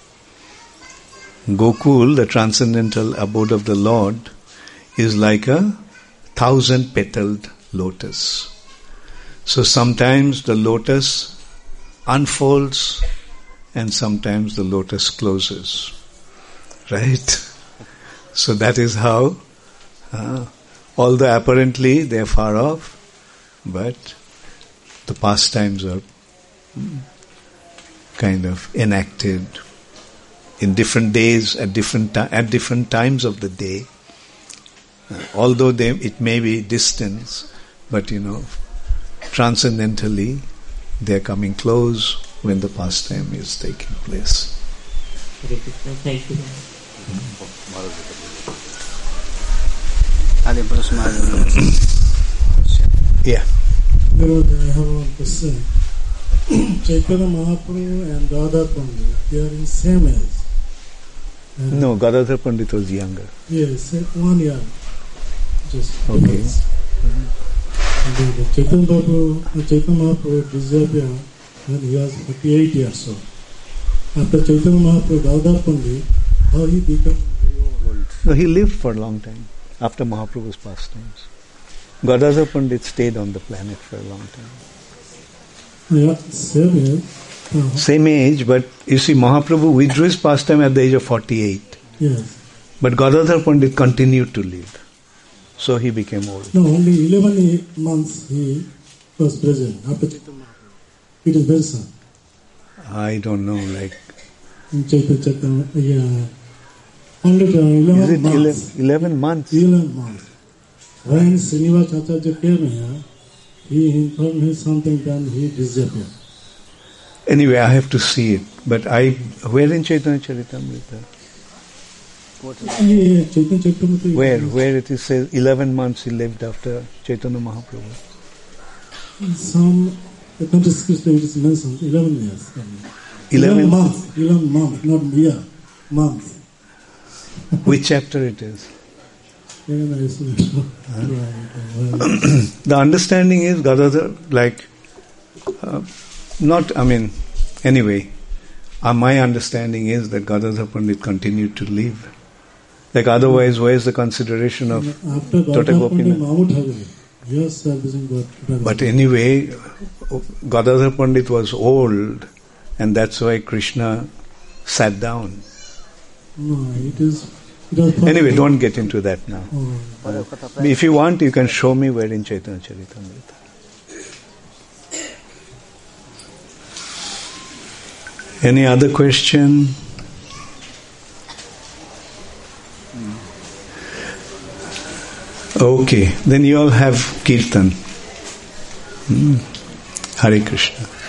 Gokul, the transcendental abode of the Lord, is like a thousand-petaled lotus. So sometimes the lotus unfolds and sometimes the lotus closes. Right? So that is how, uh, although apparently they are far off, but the pastimes are kind of enacted in different days, at different ti- at different times of the day. Uh, although they, it may be distance, but you know, transcendentally, they are coming close when the pastime is taking place. Thank you. Yeah. I have one question. Chaitanya Mahaprabhu and Gadadhar Pandit, they are in same age. And No, Gadadhar Pandit was younger. yes, one year. Just Okay. difference. And then the Chaitanya Mahaprabhu, Chaitanya Mahaprabhu disappeared when he was forty-eight years old. After Chaitanya Mahaprabhu, Gadadhar Pandit, how he became very old. No, he lived for a long time after Mahaprabhu's pastimes. Gadadhar Pandit stayed on the planet for a long time. Yeah, same age. Uh, Same age, but you see, Mahaprabhu withdrew his pastime at the age of forty-eight. yes. But Gadadhar Pandit continued to live. So he became old. No, only eleven months he was present after Chaitanya Mahaprabhu. It is very sad. I don't know, like, In Chaitanya, Chaitanya, yeah. Only uh, eleven is it months. ele- eleven months? eleven months. When Srinivas Acharya came here, he informed me something, then he disappeared. Anyway, I have to see it. But I, where in Chaitanya Charitamrita? Yeah, Chaitanya Charitamrita. Where? Where it is says eleven months he lived after Chaitanya Mahaprabhu. Some, the transcript it is mentioned, eleven years. Eleven- months, eleven months, not year, months. Which chapter it is? Even I see. The understanding is Gadadhar, like, uh, not, I mean, anyway, uh, my understanding is that Gadadhar Pandit continued to live. Like, otherwise, where is the consideration of After Tota Gadadhar Pandit, Gopinath? Mahmud Haveli. Yes, servicing God. But anyway, Gadadhar Pandit was old, and that's why Krishna sat down. No, it is. It was Anyway, don't get into that now. Oh, If you want, you can show me where in Chaitanya Charitamrita. Any other question? Okay, then you all have Kirtan. Hmm. Hare Krishna.